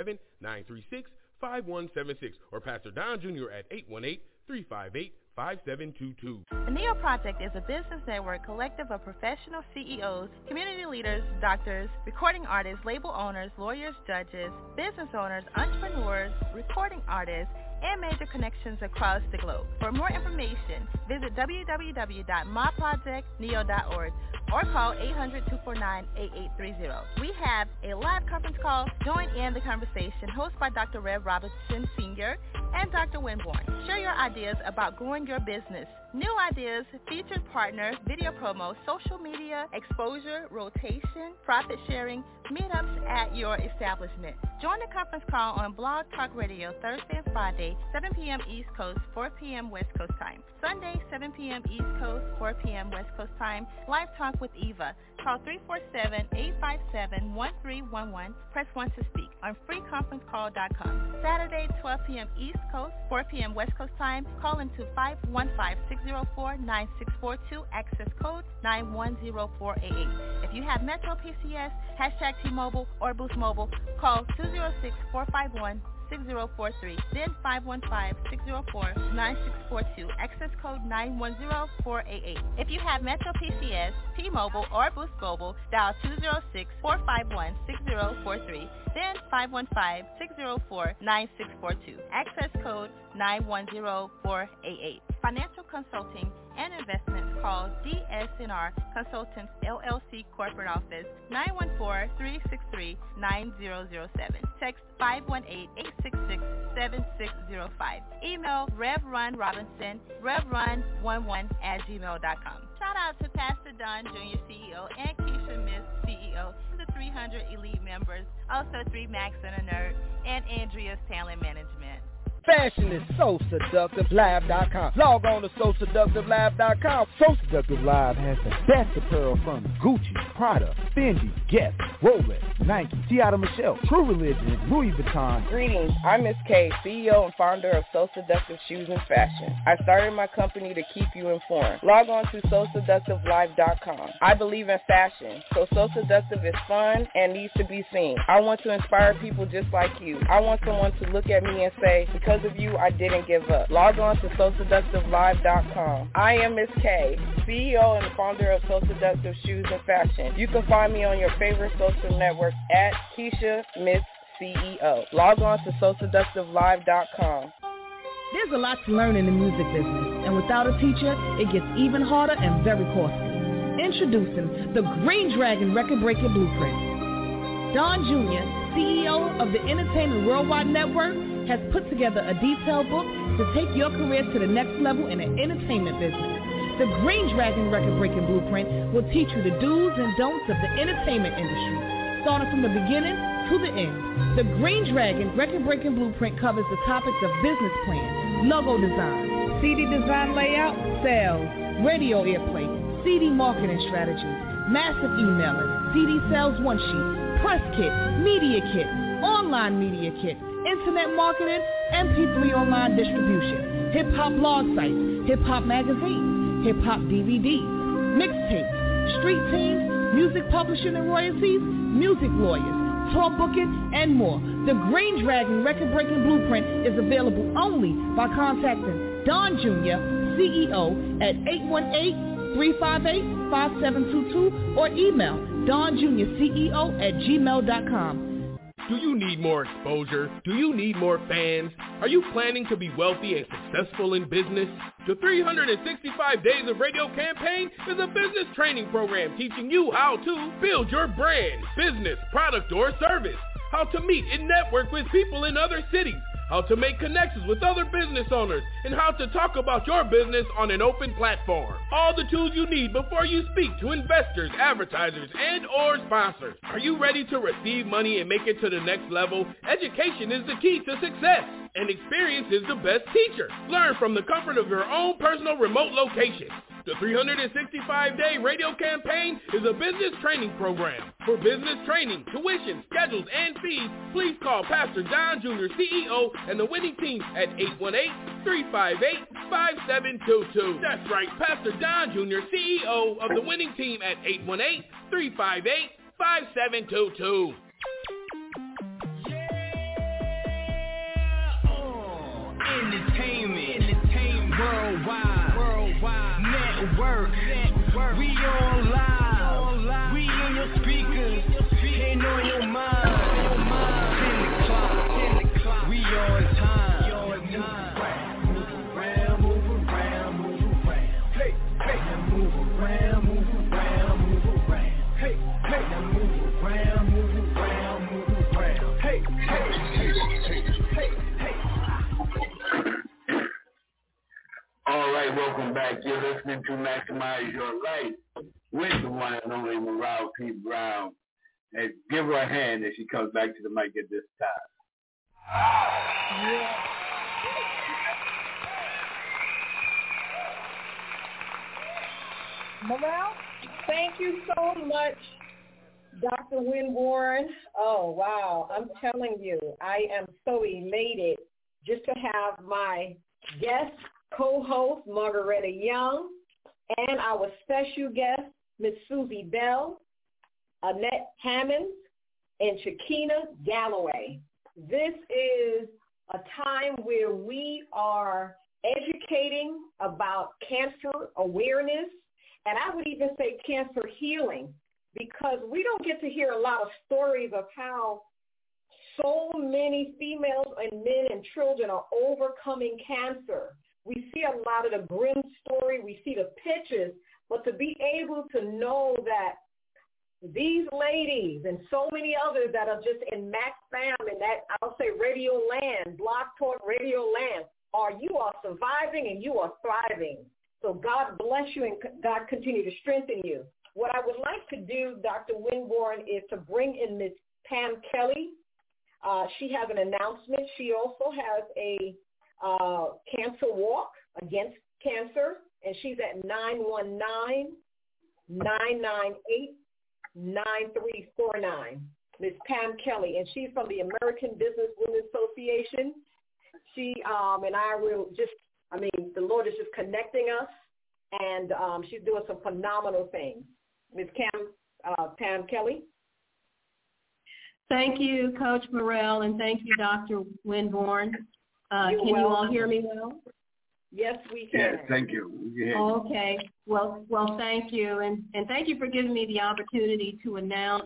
337-936-5176 or Pastor Don Jr. at 818-358-5722. The NEO Project is a business network collective of professional CEOs, community leaders, doctors, recording artists, label owners, lawyers, judges, business owners, entrepreneurs, recording artists, and major connections across the globe. For more information, visit www.myprojectneo.org or call 800-249-8830. We have a live conference call. Join in the conversation hosted by Dr. Rev Robinson Sr. and Dr. Winborn. Share your ideas about growing your business. New ideas, featured partner, video promo, social media, exposure, rotation, profit sharing, meetups at your establishment. Join the conference call on Blog Talk Radio Thursday and Friday, 7 p.m. East Coast, 4 p.m. West Coast time. Sunday, 7 p.m. East Coast, 4 p.m. West Coast time. Live Talk with Eva. Call 347-857-1311. Press 1 to speak on freeconferencecall.com. Saturday, 12 p.m. East Coast, 4 p.m. West Coast time. Call into 515-604-9642. Access code 910488. If you have Metro PCS, hashtag T-Mobile, or Boost Mobile, call 206-451 then 515-604-9642, access code 910488. If you have Metro PCS, T-Mobile, or Boost Mobile, dial 206-451-6043, then 515-604-9642, access code 910488. Financial consulting and investments, call DSNR Consultants LLC Corporate Office 914-363-9007. Text 518-866-7605. Email RevRonRobinson, RevRon11@gmail.com. Shout out to Pastor Don Jr., CEO, and Keisha Miss, CEO, the 300 elite members, also 3 Max and a Nerd, and Andrea's Talent Management. Fashion is SoSeductiveLive.com. Log on to SoSeductiveLive.com. So Seductive Live has the best apparel from Gucci, Prada, Fendi, Guess, Rolex, Nike, Seattle Michelle, True Religion, Louis Vuitton. Greetings, I'm Miss K, CEO and founder of So Seductive Shoes and Fashion. I started my company to keep you informed. Log on to SoSeductiveLive.com. I believe in fashion, so Seductive is fun and needs to be seen. I want to inspire people just like you. I want someone to look at me and say, because of you, I didn't give up. Log on to SoSeductiveLive.com. I am Miss K, CEO and founder of So Seductive Shoes and Fashion. You can find me on your favorite social networks at Keisha Miss CEO. Log on to SoSeductiveLive.com. There's a lot to learn in the music business, and without a teacher, it gets even harder and very costly. Introducing the Green Dragon Record-Breaking Blueprint. Don Jr., CEO of the Entertainment Worldwide Network, has put together a detailed book to take your career to the next level in the entertainment business. The Green Dragon Record-Breaking Blueprint will teach you the do's and don'ts of the entertainment industry, starting from the beginning to the end. The Green Dragon Record-Breaking Blueprint covers the topics of business plan, logo design, CD design layout, sales, radio airplay, CD marketing strategies, massive emailing, CD sales one-sheet, press kit, media kit, online media kit, internet marketing, MP3 online distribution, hip-hop blog sites, hip-hop magazines, hip-hop DVDs, mixtapes, street teams, music publishing and royalties, music lawyers, tour booking, and more. The Green Dragon Record-Breaking Blueprint is available only by contacting Don Jr., CEO, at 818-358-5722 or email donjrceo@gmail.com. Do you need more exposure? Do you need more fans? Are you planning to be wealthy and successful in business? The 365 Days of Radio campaign is a business training program teaching you how to build your brand, business, product, or service, how to meet and network with people in other cities, how to make connections with other business owners, and how to talk about your business on an open platform. All the tools you need before you speak to investors, advertisers, and or sponsors. Are you ready to receive money and make it to the next level? Education is the key to success, and experience is the best teacher. Learn from the comfort of your own personal remote location. The 365-day radio campaign is a business training program. For business training, tuition, schedules, and fees, please call Pastor Don Jr., CEO, and the winning team at 818-358-5722. That's right, Pastor Don Jr., CEO of the winning team at 818-358-5722. Entertainment worldwide network. We online. We in your speakers and on your mind. 10 o'clock. We on time. Move around. Hey, move around. Hey, move around. Hey. All right, welcome back. You're listening to Maximize Your Life with the one and only Morale P. Brown. And give her a hand as she comes back to the mic at this time. Yeah. Morale, thank you so much, Dr. Winborn. Oh, wow. I'm telling you, I am so elated just to have my guest co-host, Margaretta Young, and our special guest, Miss Susie Bell, Annette Hammonds, and Shakina Galloway. This is a time where we are educating about cancer awareness, and I would even say cancer healing, because we don't get to hear a lot of stories of how so many females and men and children are overcoming cancer. We see a lot of the grim story. We see the pictures. But to be able to know that these ladies and so many others that are just in MaxFam and that, I'll say, Radio Land, Blog Talk Radio Land, you are surviving and you are thriving. So God bless you and God continue to strengthen you. What I would like to do, Dr. Winborn, is to bring in Ms. Pam Kelly. She has an announcement. She also has a cancer walk against cancer, and she's at 919-998-9349. Ms. Pam Kelly, and she's from the American Business Women Association. She and I will the Lord is just connecting us, and she's doing some phenomenal things. Ms. Pam Kelly. Thank you, Coach Morrell, and thank you, Dr. Winborn. Can you all hear me well? Yes, we can. Yes, thank you. Okay. Well, thank you, and thank you for giving me the opportunity to announce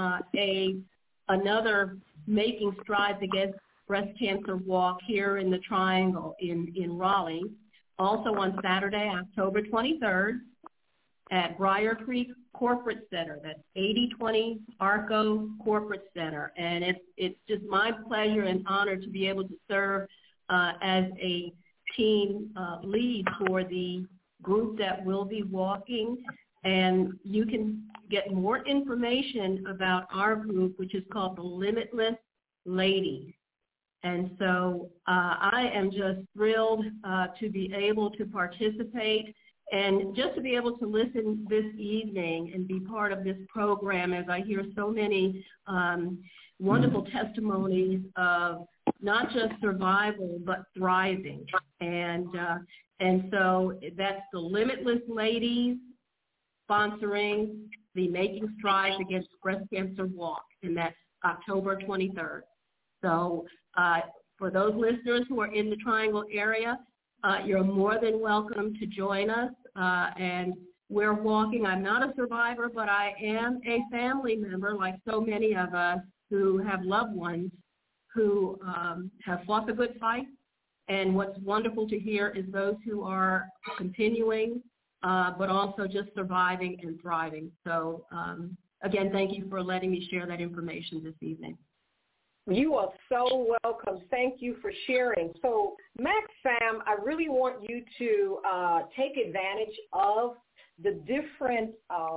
another Making Strides Against Breast Cancer walk here in the Triangle in Raleigh. Also on Saturday, October 23rd, at Briar Creek Corporate Center. That's 8020 Arco Corporate Center, and it's just my pleasure and honor to be able to serve as a team lead for the group that will be walking. And you can get more information about our group, which is called the Limitless Ladies. And so I am just thrilled to be able to participate and just to be able to listen this evening and be part of this program as I hear so many wonderful testimonies of not just survival, but thriving. And so that's the Limitless Ladies sponsoring the Making Strides Against Breast Cancer Walk, and that's October 23rd. So for those listeners who are in the Triangle area, you're more than welcome to join us. And we're walking. I'm not a survivor, but I am a family member, like so many of us who have loved ones who have fought the good fight. And what's wonderful to hear is those who are continuing, but also just surviving and thriving. So, again, thank you for letting me share that information this evening. You are so welcome. Thank you for sharing. So, MaxFam, I really want you to take advantage of the different,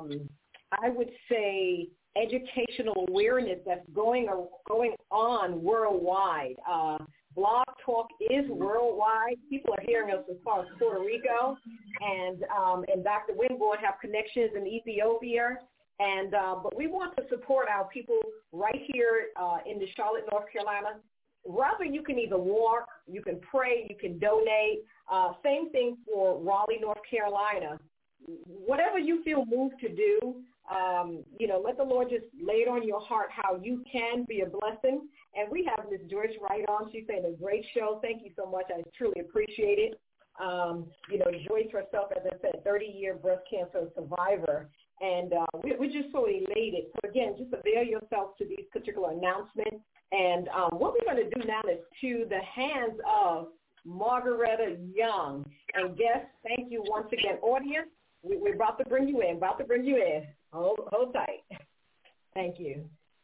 I would say, educational awareness that's going on worldwide. Blog Talk is worldwide. People are hearing us as far as Puerto Rico, and Dr. Winborn have connections in Ethiopia. And but we want to support our people right here in the Charlotte, North Carolina. Rather, you can either walk, you can pray, you can donate. Same thing for Raleigh, North Carolina. Whatever you feel moved to do, let the Lord just lay it on your heart how you can be a blessing. And we have Ms. Joyce right on. She's saying a great show. Thank you so much. I truly appreciate it. Joyce herself, as I said, 30-year breast cancer survivor. And we're just so elated. So, again, just avail yourself to these particular announcements. And what we're going to do now is to the hands of Margaretta Young. And guests, thank you once again. Audience, we're about to bring you in, Hold tight. Thank you.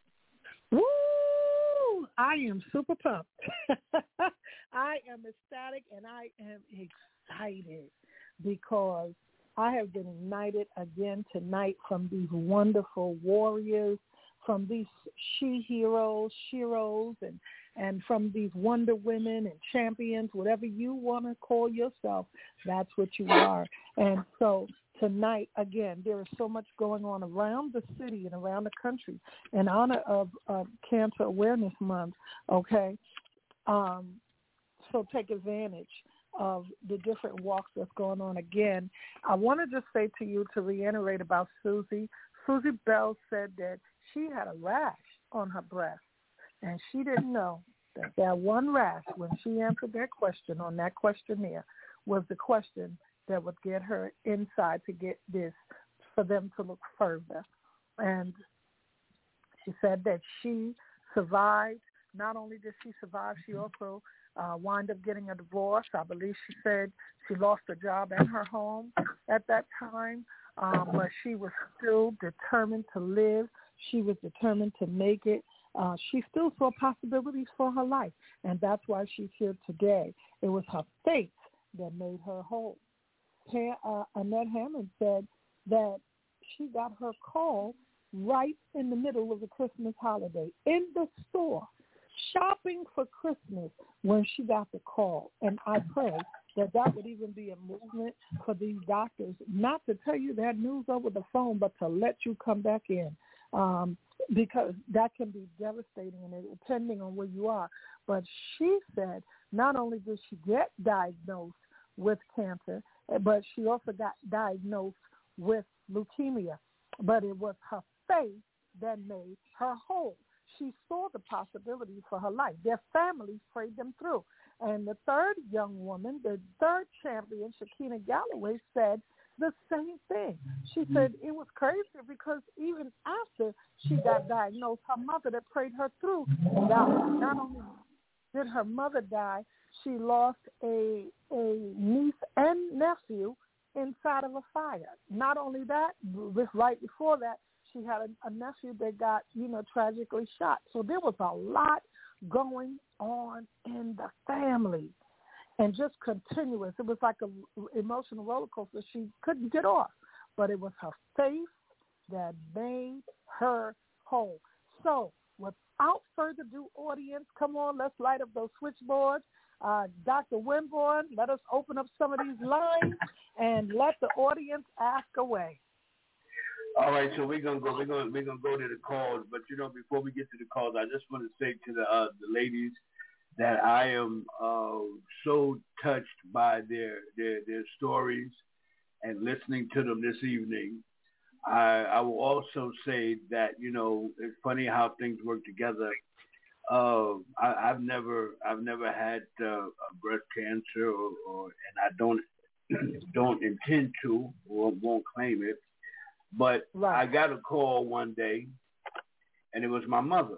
Woo! I am super pumped. I am ecstatic and I am excited because I have been ignited again tonight from these wonderful warriors, from these she-heroes, sheroes, and from these wonder women and champions, whatever you want to call yourself, that's what you are. And so tonight, again, there is so much going on around the city and around the country in honor of Cancer Awareness Month, okay? So take advantage of the different walks that's going on. Again, I want to just say to you to reiterate about Susie. Susie Bell said that she had a rash on her breast, and she didn't know That one rash, when she answered that question on that questionnaire, was the question that would get her inside to get this, for them to look further. And she said that she survived. Not only did she survive, she also wound up getting a divorce. I believe she said she lost her job and her home at that time, but she was still determined to live. She was determined to make it. She still saw possibilities for her life, and that's why she's here today. It was her faith that made her whole. Annette Hammond said that she got her call right in the middle of the Christmas holiday, in the store, shopping for Christmas, when she got the call. And I pray that would even be a movement for these doctors, not to tell you that news over the phone, but to let you come back in, because that can be devastating, and depending on where you are. But she said not only did she get diagnosed with cancer, but she also got diagnosed with leukemia. But it was her faith that made her whole. She saw the possibilities for her life. Their families prayed them through. And the third young woman, the third champion, Shakina Galloway, said the same thing. She said it was crazy because even after she got diagnosed, her mother that prayed her through died. Not only did her mother die, she lost a niece and nephew inside of a fire. Not only that, right before that, she had a nephew that got, tragically shot. So there was a lot going on in the family, and just continuous. It was like an emotional roller coaster she couldn't get off, but it was her faith that made her whole. So without further ado, audience, come on, let's light up those switchboards. Dr. Winborn, let us open up some of these lines and let the audience ask away. All right, so we're gonna go to the calls, but before we get to the calls, I just want to say to the ladies that I am so touched by their stories and listening to them this evening. I will also say that it's funny how things work together. I've never had breast cancer, and I don't intend to, or won't claim it. But right. I got a call one day, and it was my mother.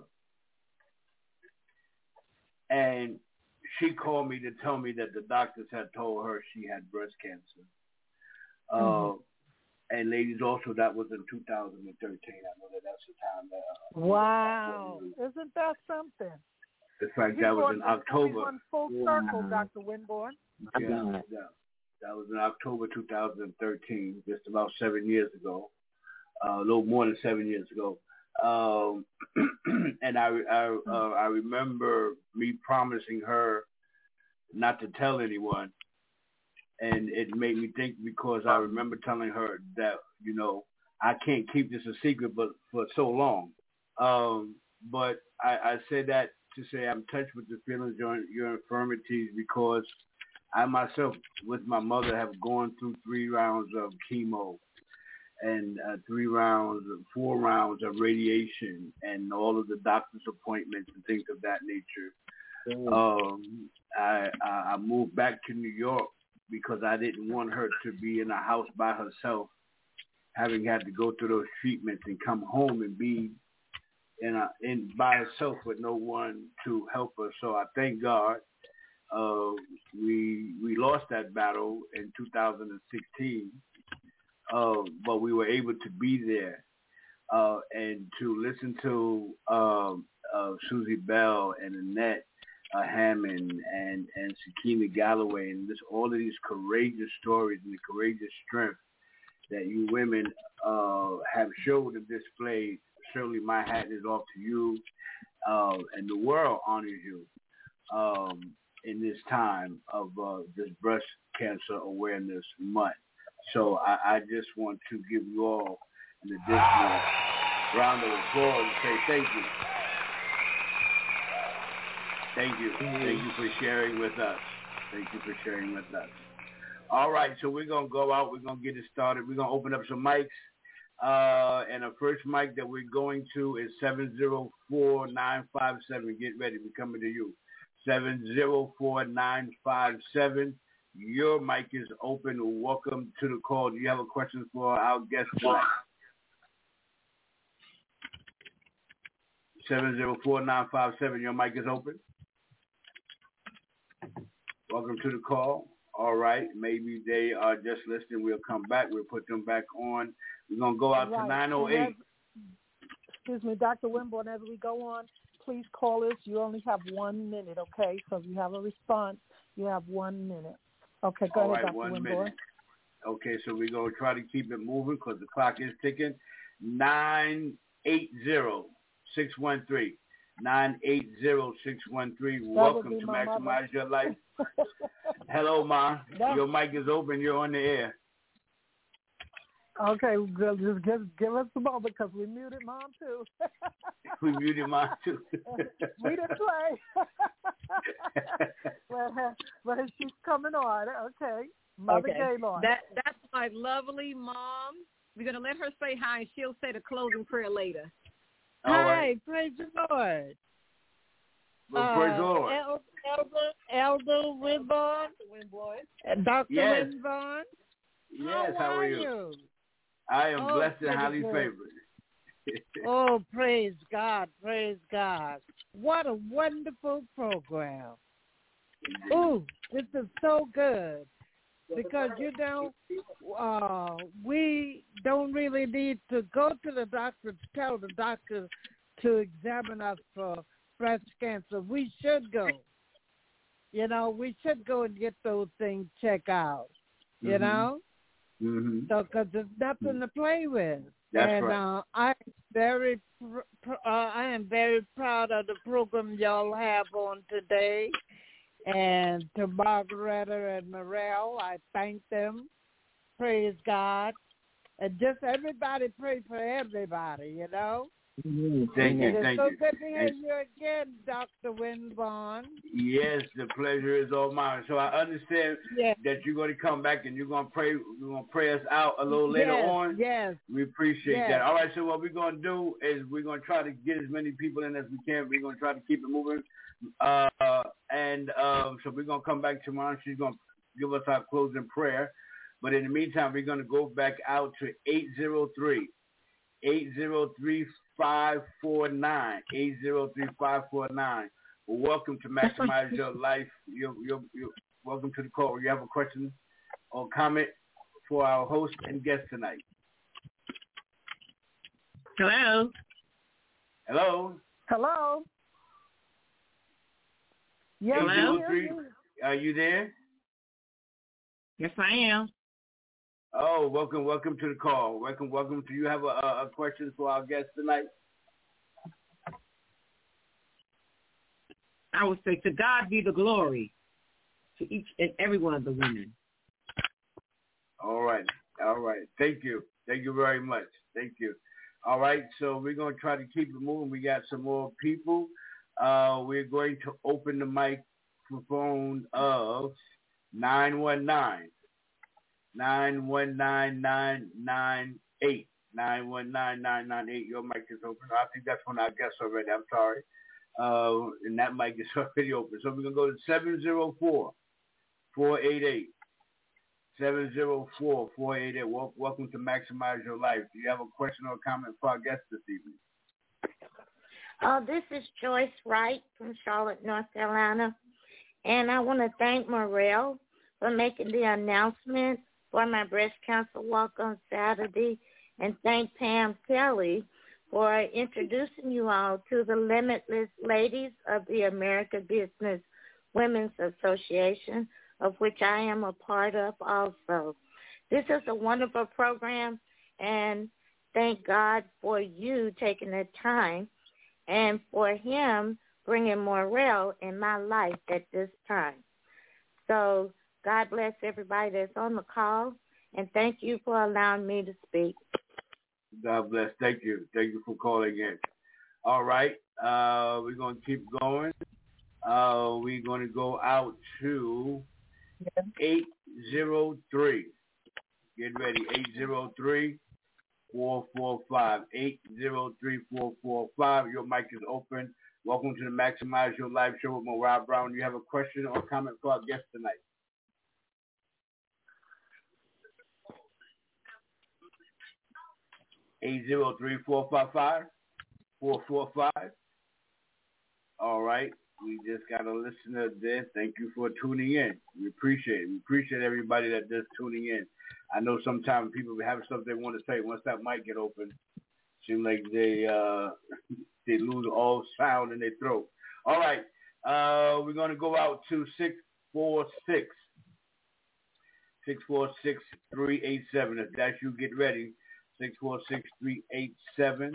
And she called me to tell me that the doctors had told her she had breast cancer. And ladies, also, that was in 2013. I know that's the time that... wow. Isn't that something? In fact, that was in October. Went full circle, Dr. Winborn. Yeah. That was in October 2013, just about 7 years ago. A little more than 7 years ago. And I remember me promising her not to tell anyone. And it made me think, because I remember telling her that, I can't keep this a secret but for so long. But I say that to say I'm touched with the feelings on your infirmities, because I myself, with my mother, have gone through 3 rounds of chemo and 4 rounds of radiation and all of the doctor's appointments and things of that nature. I moved back to New York because I didn't want her to be in a house by herself, having had to go through those treatments and come home and be in by herself with no one to help her. So I thank God we lost that battle in 2016. But we were able to be there and to listen to Susie Bell and Annette Hammond and Shakina Galloway, and all of these courageous stories and the courageous strength that you women have showed and displayed. Certainly my hat is off to you, and the world honors you in this time of this Breast Cancer Awareness Month. So I just want to give you all an additional round of applause and say thank you. Thank you. Thank you for sharing with us. Thank you for sharing with us. All right, so we're going to go out. We're going to get it started. We're going to open up some mics. And the first mic that we're going to is 704-957. Get ready. We're coming to you. 704-957. Your mic is open. Welcome to the call. Do you have a question for our guest tonight? 704-957. Your mic is open. Welcome to the call. All right. Maybe they are just listening. We'll come back. We'll put them back on. We're going to go out to 908. Excuse me, Dr. Winborn, as we go on, please call us. You only have 1 minute, okay? So if you have a response, you have 1 minute. Okay, go ahead, Dr. Winborn. Okay, so we're going to try to keep it moving because the clock is ticking. 980-613. 980-613. Welcome to Maximize Your Life. Hello, Ma. Your mic is open. You're on the air. Okay, just give us a moment because we muted Mom too. We muted Mom too. We didn't play. but she's coming on. Okay. Mother Gaylord. That's my lovely mom. We're going to let her say hi, and she'll say the closing prayer later. All right. Hi, praise the Lord. Well, praise the Lord. Elder Winborn. Dr. Yes. Winborn. Yes, how are you? I am blessed and highly favored. Oh, praise God, praise God. What a wonderful program. Oh, this is so good. Because, we don't really need to go to the doctor to tell the doctor to examine us for breast cancer. We should go. We should go and get those things checked out, you know? Mm-hmm. So, because there's nothing to play with. That's right. I am very proud of the program y'all have on today. And to Margaretta and Morel, I thank them. Praise God. And just everybody pray for everybody, Thank you. It's so good to hear you again, Dr. Winborn. Yes, the pleasure is all mine. So I understand that you're going to come back and you're going to pray. You're going to pray us out a little later on. Yes. We appreciate that. All right. So what we're going to do is we're going to try to get as many people in as we can. We're going to try to keep it moving. So we're going to come back tomorrow. She's going to give us our closing prayer. But in the meantime, we're going to go back out to 803-549. 803-549. Welcome to Maximize Your Life. You're welcome to the call. You have a question or comment for our host and guest tonight? Hello. Hello. Hello. Yes, hello. Are you there? Yes, I am. Oh, welcome to the call. Welcome. Do you have a question for our guest tonight? I would say to God be the glory to each and every one of the women. All right. Thank you very much. Thank you. All right, so we're going to try to keep it moving. We got some more people. We're going to open the microphone of 919. 919-998. 919-998. Your mic is open. I think that's one I guess already. I'm sorry. And that mic is already open. So we're going to go to 704-488. 704-488. Welcome to Maximize Your Life. Do you have a question or comment for our guest this evening? This is Joyce Wright from Charlotte, North Carolina. And I want to thank Morel for making the announcement for my breast cancer walk on Saturday, and thank Pam Kelly for introducing you all to the Limitless Ladies of the American Business Women's Association, of which I am a part of also. This is a wonderful program, and thank God for you taking the time and for him bringing Morel in my life at this time. So God bless everybody that's on the call, and thank you for allowing me to speak. God bless. Thank you. Thank you for calling in. All right. We're going to keep going. We're going to go out to 803. Get ready. 803-445. 803-445. Your mic is open. Welcome to the Maximize Your Life show with Morale Brown. Do you have a question or comment for our guest tonight? (803-455-445). All right. We just got a listener there. Thank you for tuning in. We appreciate it. We appreciate everybody that just tuning in. I know sometimes people have stuff they want to say. Once that mic get open, seems like they lose all sound in their throat. All right. We're going to go out to 646. 646-387. If that's you, get ready. 646-387.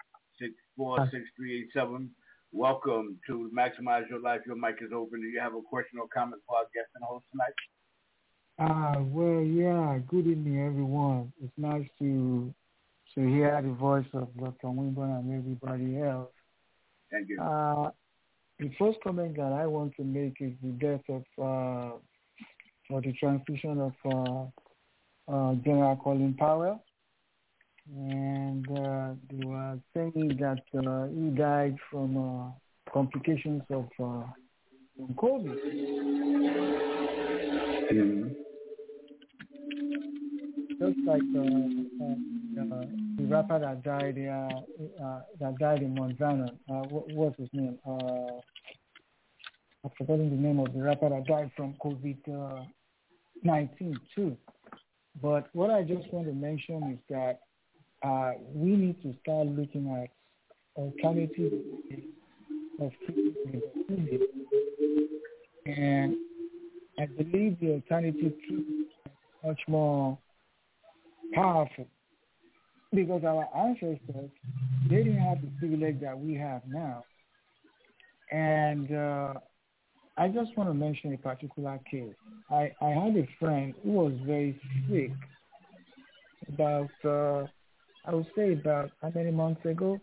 646-387. Welcome to Maximize Your Life. Your mic is open. Do you have a question or comment for our guest and host tonight? Well, yeah. Good evening, everyone. It's nice to hear the voice of Dr. Winborn and everybody else. Thank you. The first comment that I want to make is the death of, or the transition of General Colin Powell. And they were saying that he died from complications of COVID. Mm-hmm. Just like the rapper that died in Montana. What's his name? I've forgotten the name of the rapper that died from COVID-19 too. But what I just want to mention is that we need to start looking at alternative of treatment. And I believe the alternative treatment is much more powerful because our ancestors, they didn't have the privilege that we have now. And I just want to mention a particular case. I had a friend who was very sick about, I would say about how many months ago?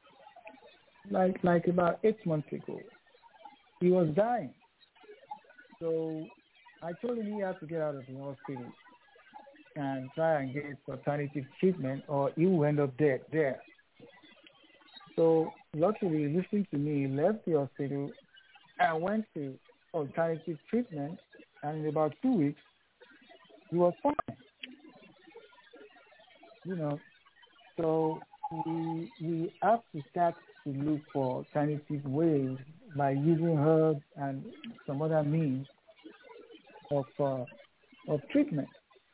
Like about 8 months ago. He was dying. So I told him he had to get out of the hospital and try and get alternative treatment or he will end up dead there. So luckily, listening to me, he left the hospital and went to alternative treatment, and in about 2 weeks, he was fine. You know, so we have to start to look for alternative ways by using herbs and some other means of treatment.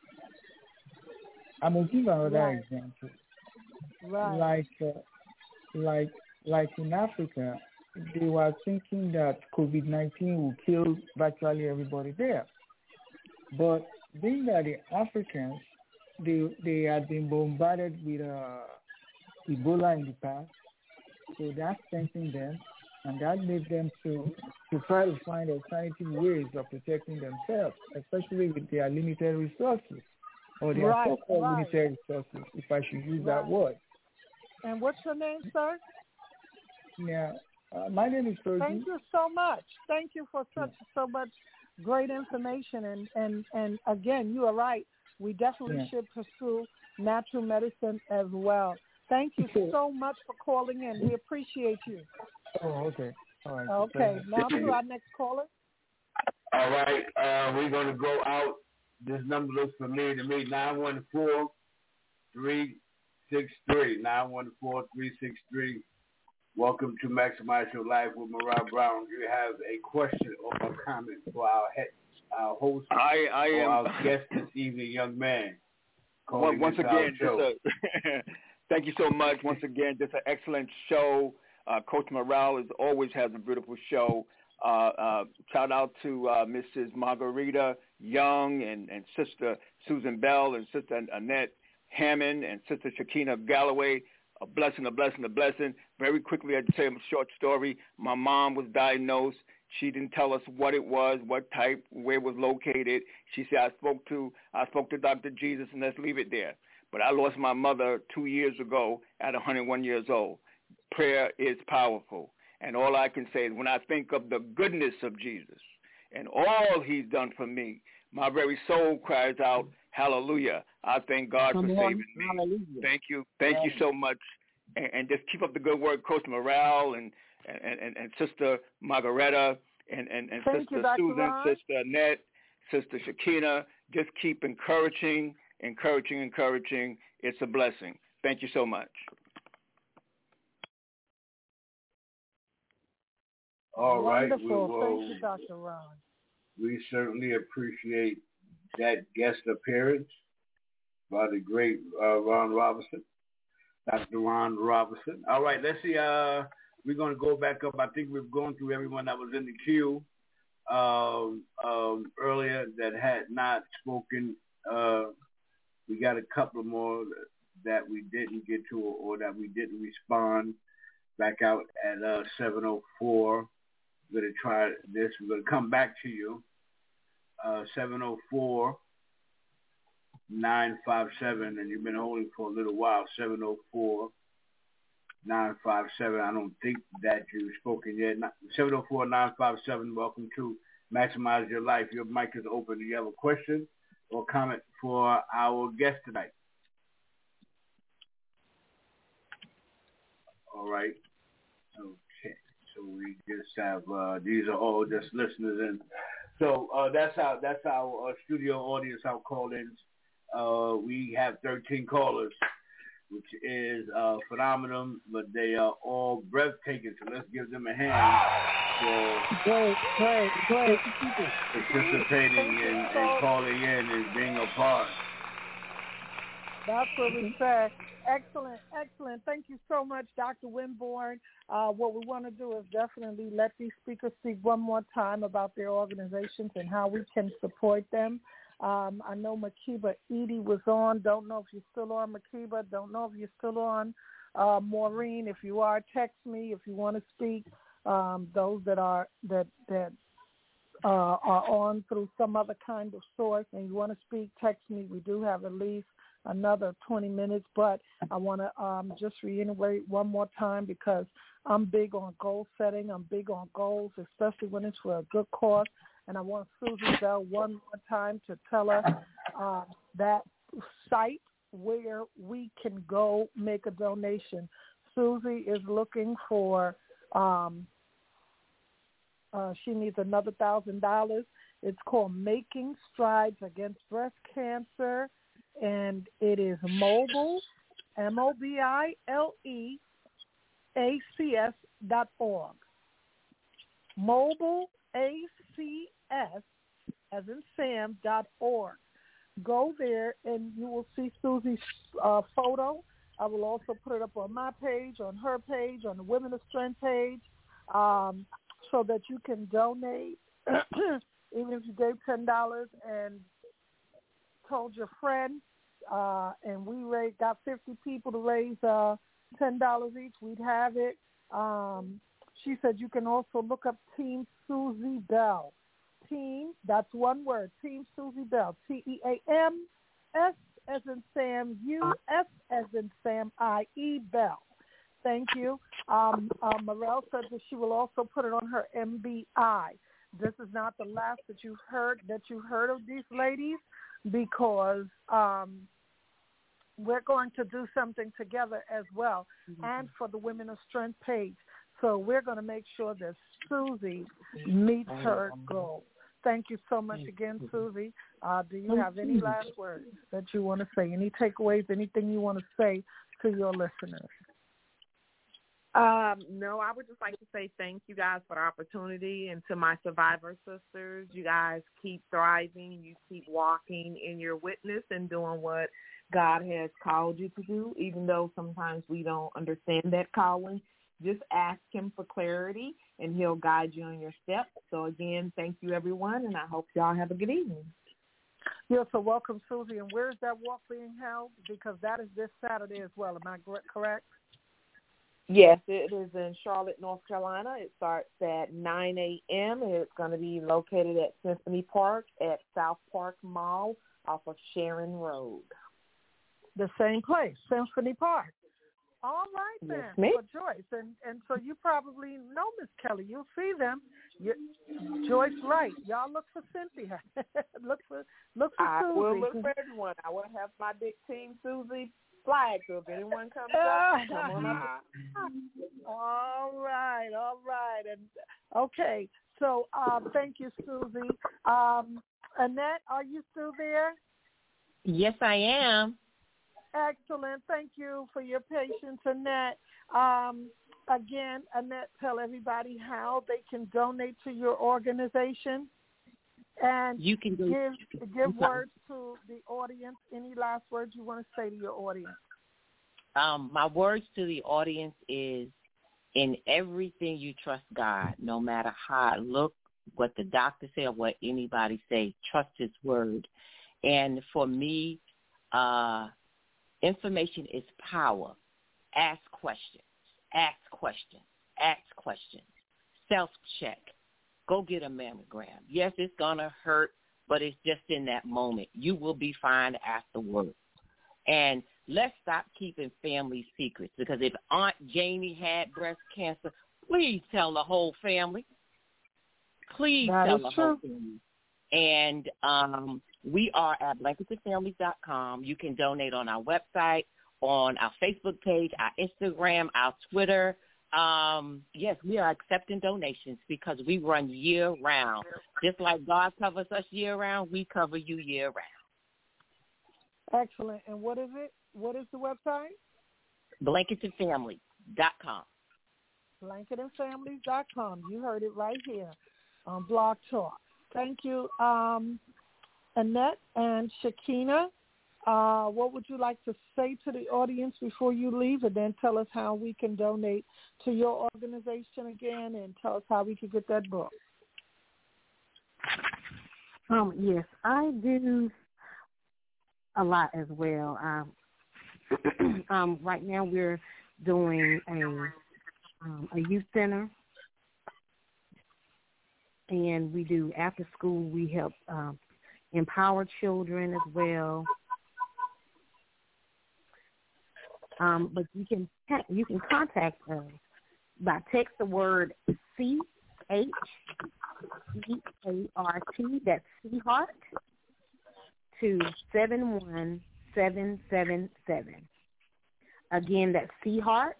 I'm going to give another example. Right. Like in Africa, they were thinking that COVID-19 will kill virtually everybody there. But being that the Africans, they had been bombarded with Ebola in the past, so that's strengthening them, and that made them to try to find alternative ways of protecting themselves, especially with their limited resources, or their so-called limited resources, if I should use that word. And what's your name, sir? Yeah, my name is Fergie. Thank you so much. Thank you for so much great information. And again, you are right. We definitely should pursue natural medicine as well. Thank you so much for calling in. We appreciate you. Oh, okay. All right. Okay. Now to our next caller. All right. We're going to go out. This number looks familiar to me. 914-363. 914-363. Welcome to Maximize Your Life with Morale Brown. Do you have a question or a comment for our host our guest this evening, young man? Once again, thank you so much. Once again, just an excellent show. Coach Morale always has a beautiful show. Shout out to Mrs. Margarita Young and Sister Susan Bell and Sister Annette Hammond and Sister Shakina Galloway. A blessing, a blessing, a blessing. Very quickly, I'd say a short story. My mom was diagnosed. She didn't tell us what it was, what type, where it was located. She said, I spoke to Dr. Jesus, and let's leave it there. But I lost my mother 2 years ago at 101 years old. Prayer is powerful. And all I can say is when I think of the goodness of Jesus and all he's done for me, my very soul cries out, hallelujah. I thank God for saving me. Hallelujah. Thank you. Thank you so much. And just keep up the good work, Coach Morale, and and Sister Margaretta and Sister Susan, Ron. Sister Annette, Sister Shakina. Just keep encouraging. It's a blessing. Thank you so much. All right. Wonderful. Thank you, Dr. Ron. We certainly appreciate that guest appearance by the great Ron Robinson, Dr. Ron Robinson. All right, let's see. We're going to go back up. I think we've gone through everyone that was in the queue earlier that had not spoken. We got a couple more that we didn't get to or that we didn't respond. Back out at 704. We're going to try this. We're going to come back to you. 704-957, and you've been holding for a little while. 704-957. I don't think that you've spoken yet. 704-957. Welcome to Maximize Your Life. Your mic is open. Do you have a question or comment for our guest tonight? All right. Okay. So we just have these are all just listeners, and so that's our studio audience, our call-ins. We have 13 callers, which is phenomenal, but they are all breathtaking. So let's give them a hand for participating and calling in and being a part. That's what we said. Excellent. Thank you so much, Dr. Winborn. What we want to do is definitely let these speakers speak one more time about their organizations and how we can support them. I know Makiba Edie was on. Don't know if you're still on, Makiba. Don't know if you're still on. Maureen, if you are, text me if you want to speak. Those that are on through some other kind of source and you want to speak, text me. We do have at least another 20 minutes, but I want to just reiterate one more time because I'm big on goal setting. I'm big on goals, especially when it's for a good cause. And I want Susie Bell one more time to tell us that site where we can go make a donation. Susie is looking for, she needs another $1,000. It's called Making Strides Against Breast Cancer. And it is mobile, mobileacs.org. Mobile, ACS, as in Sam.org. Go there and you will see Susie's photo. I will also put it up on my page, on her page, on the Women of Strength page, so that you can donate, even if you gave $10 and told your friend, and we got 50 people to raise $10 each, we'd have it. She said you can also look up Team Susie Bell. Team, that's one word, Team Susie Bell, TEAMS as in Sam, US as in Sam, IE Bell. Thank you. Morel said that she will also put it on her MBI. This is not the last that you've heard of these ladies, because we're going to do something together as well, and for the Women of Strength page. So we're going to make sure that Susie meets her goal. Thank you so much again, Susie. Do you have any last words that you want to say? Any takeaways, anything you want to say to your listeners? No, I would just like to say thank you guys for the opportunity, and to my survivor sisters, you guys keep thriving, you keep walking in your witness and doing what God has called you to do, even though sometimes we don't understand that calling. Just ask him for clarity and he'll guide you on your steps. So again, thank you everyone, and I hope y'all have a good evening. Yeah, so welcome, Susie. And where is that walk being held? Because that is this Saturday as well. Am I correct? Yes, it is in Charlotte, North Carolina. It starts at 9 a.m. and it's going to be located at Symphony Park at South Park Mall off of Sharon Road. The same place, Symphony Park. All right, then, yes, ma'am. for Joyce. And so you probably know Miss Kelly. You'll see them. Joyce Wright. Y'all look for Cynthia. look for Susie. I will look for everyone. I will have my big Team Susie flag, so if anyone comes up, come on up. All right. And okay, so thank you, Susie. Annette, are you still there? Yes, I am. Excellent. Thank you for your patience, Annette. Again, Annette, tell everybody how they can donate to your organization. And you can give words to the audience. Any last words you want to say to your audience? My words to the audience is, in everything you trust God, no matter how it looks, what the doctor say or what anybody say, trust his word. And for me, information is power. Ask questions. Self-check. Go get a mammogram. Yes, it's going to hurt, but it's just in that moment. You will be fine afterwards. And let's stop keeping family secrets, because if Aunt Janie had breast cancer, please tell the whole family. Please tell the whole family. And we are at blanketedfamilies.com. You can donate on our website, on our Facebook page, our Instagram, our Twitter. Yes, we are accepting donations because we run year-round. Just like God covers us year-round, we cover you year-round. Excellent. And what is it? What is the website? blanketedfamilies.com. blanketedfamilies.com. You heard it right here on Blog Talk. Thank you, Annette and Shakina. What would you like to say to the audience before you leave, and then tell us how we can donate to your organization again, and tell us how we can get that book? Yes, I do a lot as well. Right now we're doing a youth center, and we do after school. We help empower children as well. But you can contact us by text the word CHEART, that's C-Heart, to 71777. Again, that's C-Heart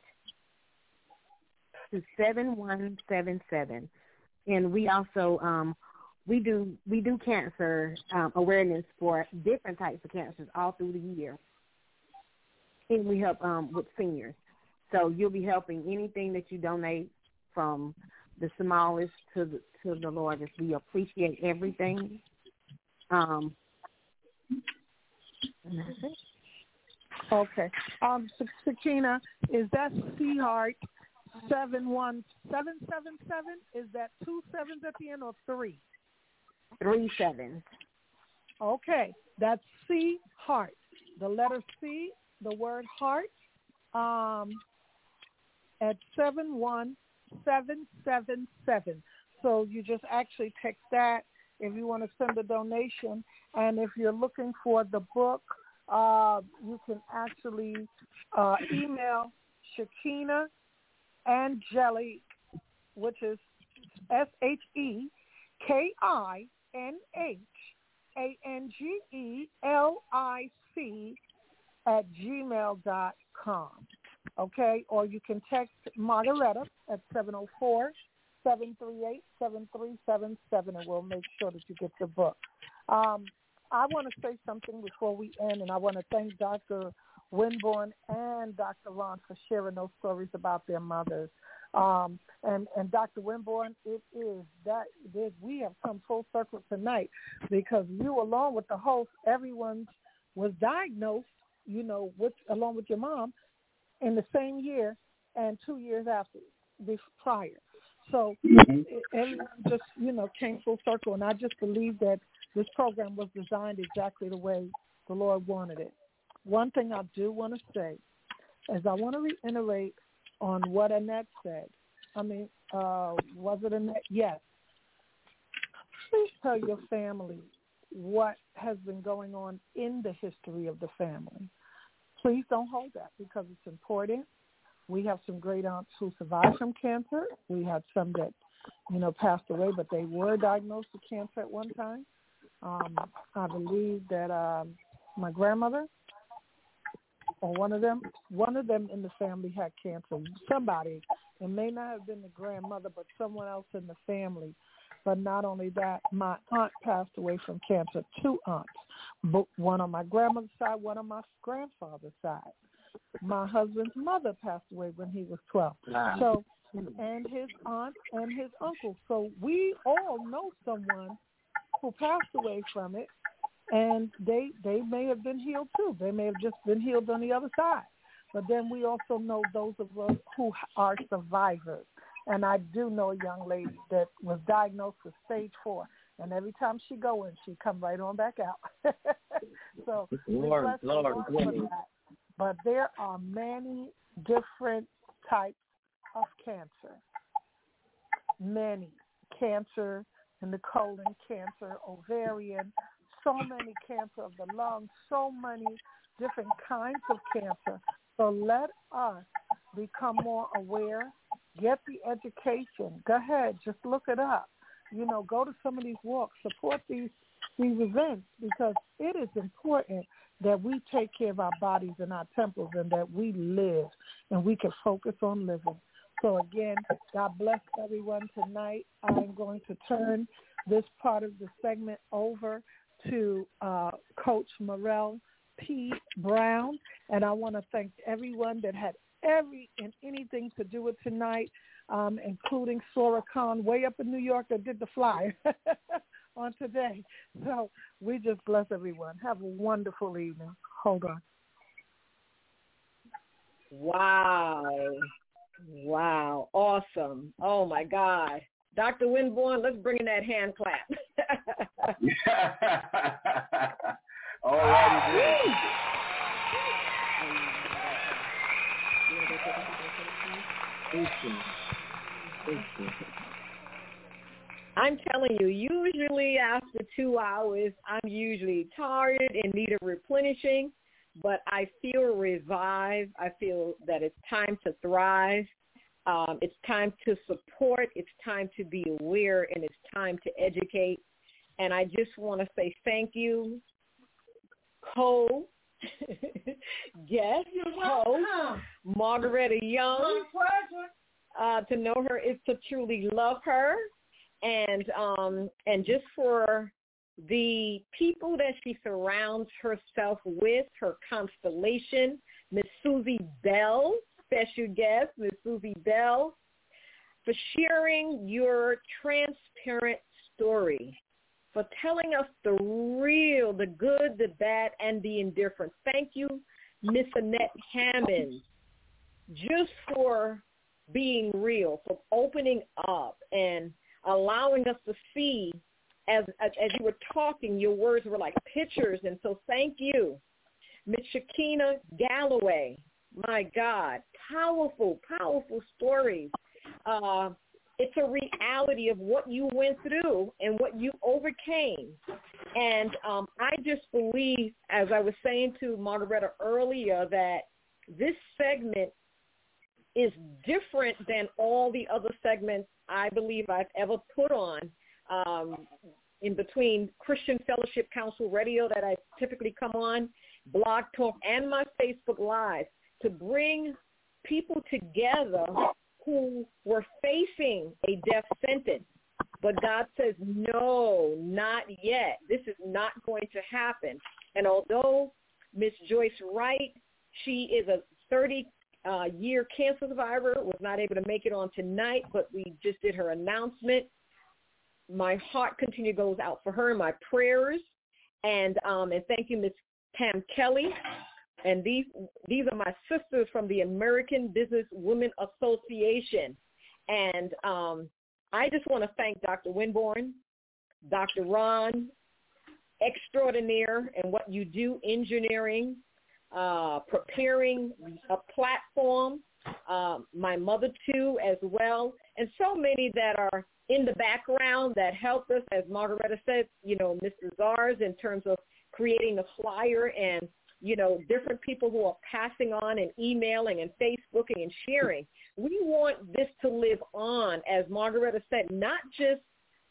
to 7177. And we also we do cancer awareness for different types of cancers all through the year. And we help with seniors. So you'll be helping anything that you donate, from the smallest to the largest. We appreciate everything. And that's it. Okay. Sakina, is that C-Heart 71777? Is that 2 sevens at the end or 3? 3 sevens. Okay. That's C-Heart. The letter C, the word heart, at 71777. So you just actually text that if you want to send a donation. And if you're looking for the book, you can actually email Shakina Angelique, which is SHEKINHANGELIC @gmail.com. Okay? Or you can text Margaretta at 704-738-7377, and we'll make sure that you get the book. I want to say something before we end, and I want to thank Dr. Winborn and Dr. Ron for sharing those stories about their mothers. And Dr. Winborn, we have come full circle tonight, because you, along with the host, everyone was diagnosed, along with your mom, in the same year and 2 years prior. So everyone just, came full circle, and I just believe that this program was designed exactly the way the Lord wanted it. One thing I do want to say is I want to reiterate on what Annette said. Was it Annette? Yes. Please tell your family what has been going on in the history of the family. Please don't hold that, because it's important. We have some great aunts who survived from cancer. We had some that, passed away, but they were diagnosed with cancer at one time. I believe that my grandmother or one of them in the family had cancer. Somebody, it may not have been the grandmother, but someone else in the family. But not only that, my aunt passed away from cancer, 2 aunts, one on my grandmother's side, one on my grandfather's side. My husband's mother passed away when he was 12. Wow. So, and his aunt and his uncle. So we all know someone who passed away from it, and they may have been healed too. They may have just been healed on the other side. But then we also know those of us who are survivors. And I do know a young lady that was diagnosed with stage 4. And every time she go in, she come right on back out. So Lord, for that. But there are many different types of cancer. Many. Cancer in the colon, cancer, ovarian, so many cancer of the lungs, so many different kinds of cancer. So let us become more aware, get the education. Go ahead, just look it up. Go to some of these walks, support these events, because it is important that we take care of our bodies and our temples and that we live and we can focus on living. So again, God bless everyone tonight. I'm going to turn this part of the segment over to Coach Morrell P. Brown, and I want to thank everyone that had anything to do with tonight, including Sora Khan way up in New York that did the flyer on today. So we just bless everyone. Have a wonderful evening. Hold on. Wow. Awesome. Oh, my God. Dr. Winborn, let's bring in that hand clap. All righty. I'm telling you, usually after 2 hours, I'm usually tired and need a replenishing, but I feel revived. I feel that it's time to thrive. It's time to support. It's time to be aware, and it's time to educate. And I just want to say thank you, Cole. Yes, host, Margaretta Young. To know her is to truly love her, and just for the people that she surrounds herself with, her constellation, Miss Susie Bell, special guest, Miss Susie Bell, for sharing your transparent story, for telling us the real, the good, the bad, and the indifferent. Thank you, Miss Annette Hammond, just for being real, for opening up and allowing us to see. As you were talking, your words were like pictures, and so thank you. Miss Shakina Galloway, my God, powerful stories. It's a reality of what you went through and what you overcame. And I just believe, as I was saying to Margaretta earlier, that this segment is different than all the other segments I believe I've ever put on in between Christian Fellowship Council Radio that I typically come on, Blog Talk, and my Facebook Live, to bring people together who were facing a death sentence. But God says, no, not yet. This is not going to happen. And although Miss Joyce Wright, she is a 30-year cancer survivor, was not able to make it on tonight, but we just did her announcement. My heart continually goes out for her, my prayers. And thank you, Miss Pam Kelly. And these are my sisters from the American Business Women Association. And I just want to thank Dr. Winborn, Dr. Ron, extraordinaire, and what you do, engineering, preparing a platform, my mother too as well, and so many that are in the background that helped us, as Margaretta said, Mr. Zars, in terms of creating the flyer and different people who are passing on and emailing and Facebooking and sharing. We want this to live on, as Margaretta said, not just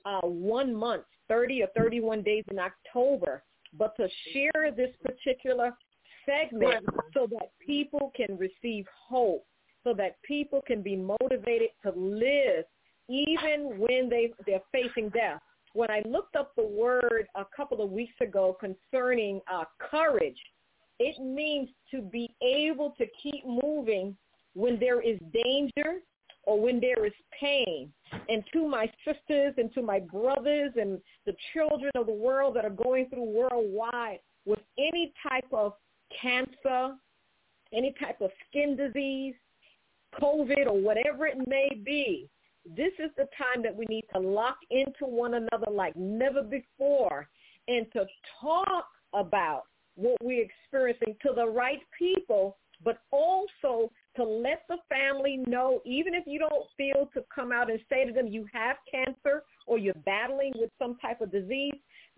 1 month, 30 or 31 days in October, but to share this particular segment so that people can receive hope, so that people can be motivated to live even when they're facing death. When I looked up the word a couple of weeks ago concerning courage, it means to be able to keep moving when there is danger or when there is pain. And to my sisters and to my brothers and the children of the world that are going through worldwide with any type of cancer, any type of skin disease, COVID, or whatever it may be, this is the time that we need to lock into one another like never before and to talk about what we're experiencing to the right people, but also to let the family know, even if you don't feel to come out and say to them you have cancer or you're battling with some type of disease,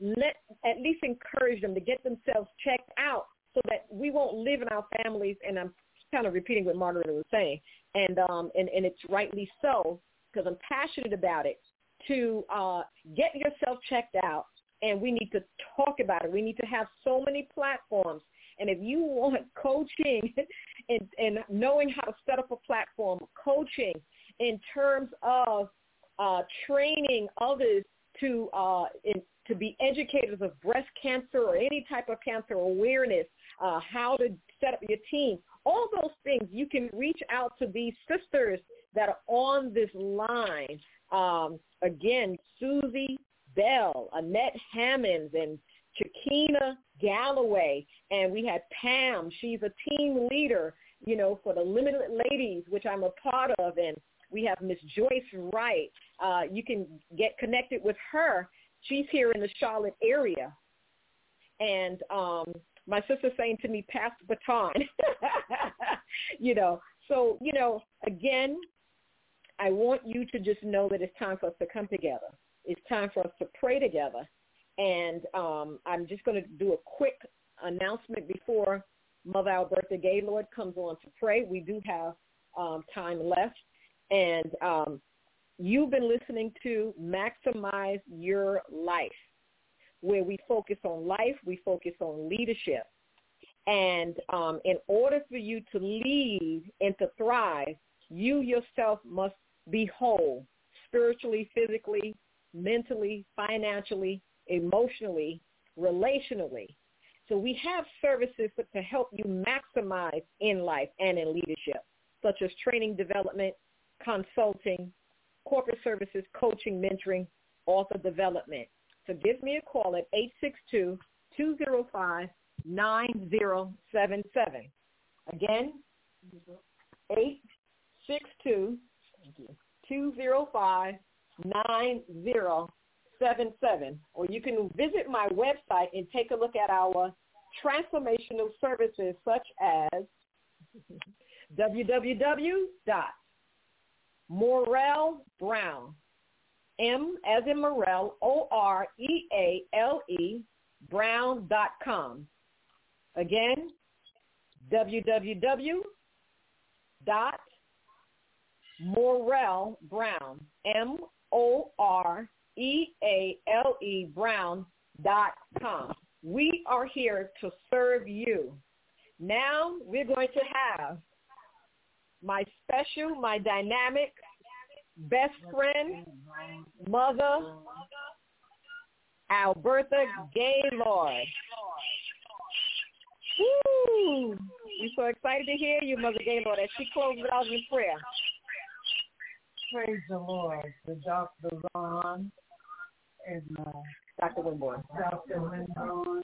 at least encourage them to get themselves checked out so that we won't live in our families, and I'm kind of repeating what Margaret was saying, and it's rightly so, because I'm passionate about it, to get yourself checked out, and we need to talk about it. We need to have so many platforms. And if you want coaching and knowing how to set up a platform, coaching in terms of training others to be educators of breast cancer or any type of cancer awareness, how to set up your team, all those things, you can reach out to these sisters that are on this line. Again, Susie Bell, Annette Hammonds, and Chiquina Galloway, and we had Pam. She's a team leader, for the Limited Ladies, which I'm a part of, and we have Miss Joyce Wright. You can get connected with her. She's here in the Charlotte area, and my sister's saying to me, pass the baton. So, again, I want you to just know that it's time for us to come together. It's time for us to pray together. And I'm just going to do a quick announcement before Mother Alberta Gaylord comes on to pray. We do have time left. And you've been listening to Maximize Your Life, where we focus on life, we focus on leadership. And in order for you to lead and to thrive, you yourself must be whole, spiritually, physically, mentally, financially, emotionally, relationally. So we have services to help you maximize in life and in leadership, such as training development, consulting, corporate services, coaching, mentoring, author development. So give me a call at 862-205-9077. Again, 862-205-9077. Or you can visit my website and take a look at our transformational services, such as www.Morelle-Brown, M as in Morelle, O-R-E-A-L-E, Brown.com. Again, www.Morelle-Brown, M-O-R-E-A-L-E, Brown.com. We are here to serve you. Now we're going to have my special, my dynamic best friend, Mother Alberta Gaylord. Woo! We're so excited to hear you, Mother Gaylord, as she closes it out in prayer. Praise the Lord. The Dr. Ron and Dr. Winborn. Dr. Winborn.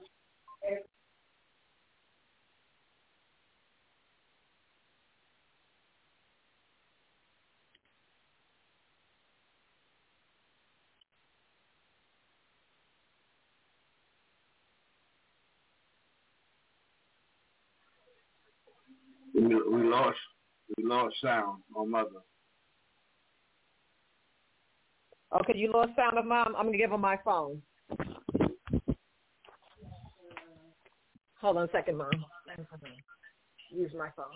We lost sound on Mother. Okay, you lost sound of Mom. I'm going to give her my phone. Hold on a second, Mom. use my phone.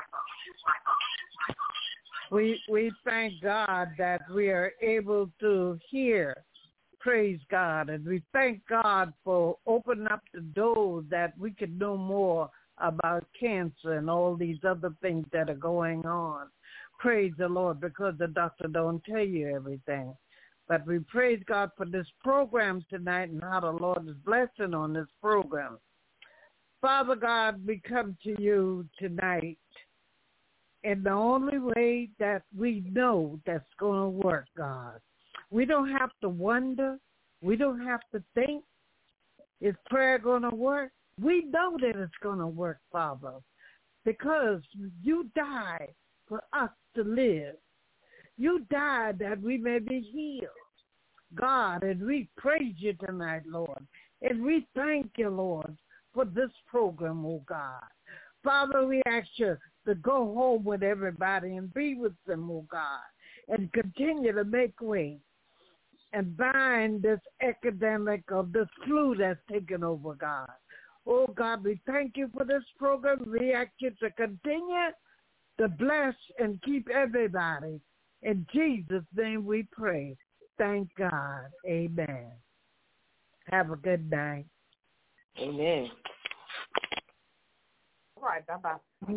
We thank God that we are able to hear. Praise God. And we thank God for opening up the doors that we can know more about cancer and all these other things that are going on. Praise the Lord, because the doctor don't tell you everything. But we praise God for this program tonight and how the Lord is blessing on this program. Father God, we come to you tonight in the only way that we know that's going to work, God. We don't have to wonder. We don't have to think, is prayer going to work? We know that it's going to work, Father, because you died for us to live. You died that we may be healed, God, and we praise you tonight, Lord. And we thank you, Lord, for this program, oh God. Father, we ask you to go home with everybody and be with them, oh God, and continue to make way and bind this epidemic of this flu that's taken over, God. Oh God, we thank you for this program. We ask you to continue to bless and keep everybody. In Jesus' name we pray. Thank God. Amen. Have a good night. Amen. All right, bye-bye.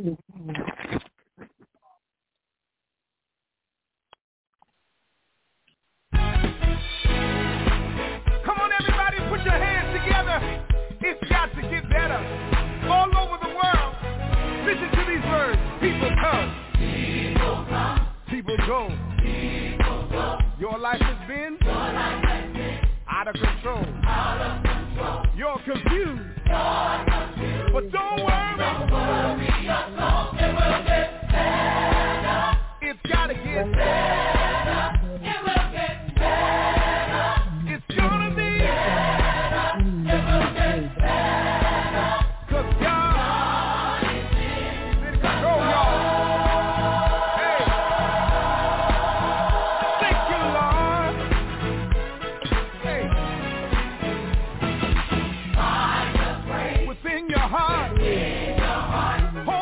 Come on, everybody, put your hands together. It's got to get better. All over the world, listen to these words. People come. People come. People go. People go. Your life has been out of control. You're confused. But don't worry. It will get better. It's got to get better. It will get better. It's going to be better. It will get better. 'Cause God is in control, y'all. Hey. Thank you, Lord. Hey. Find a praise within your heart. Hold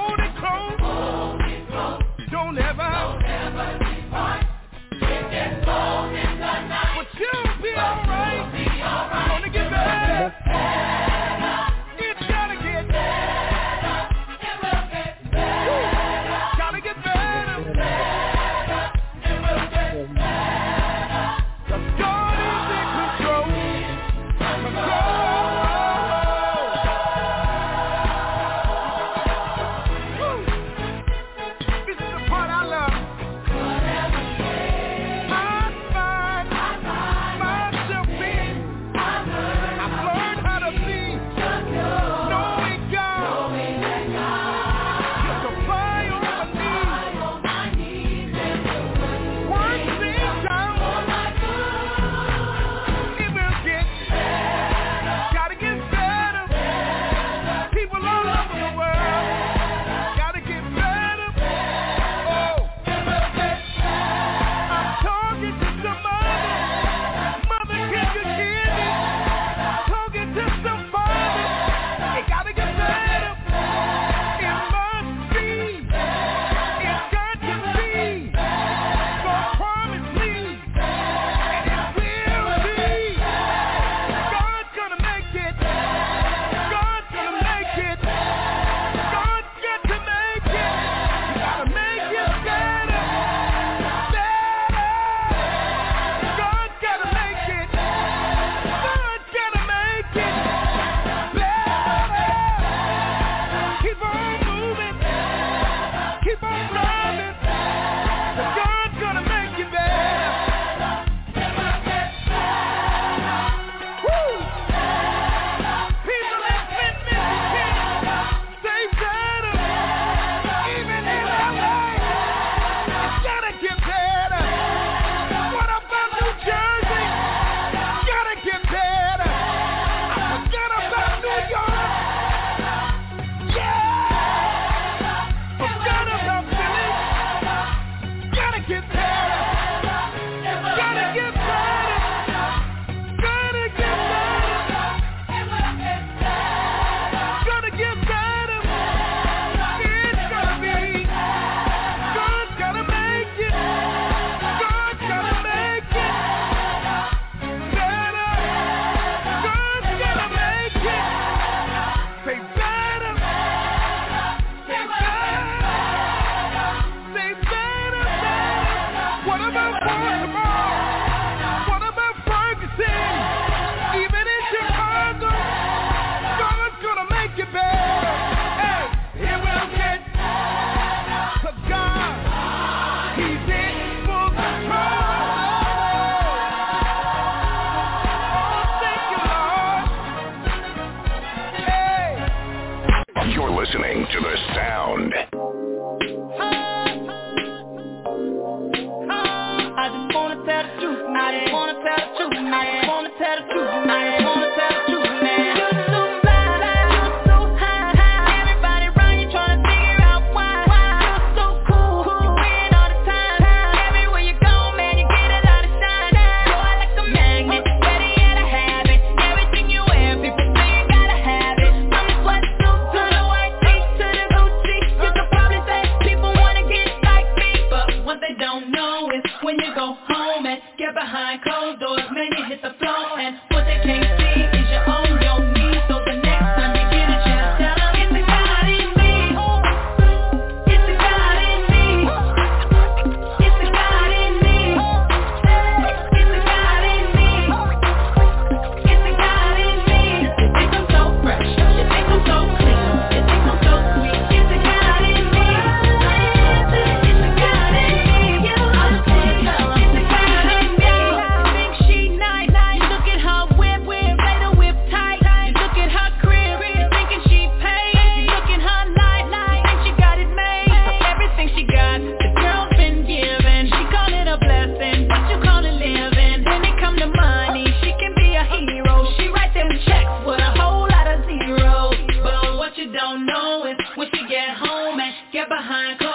Get behind closed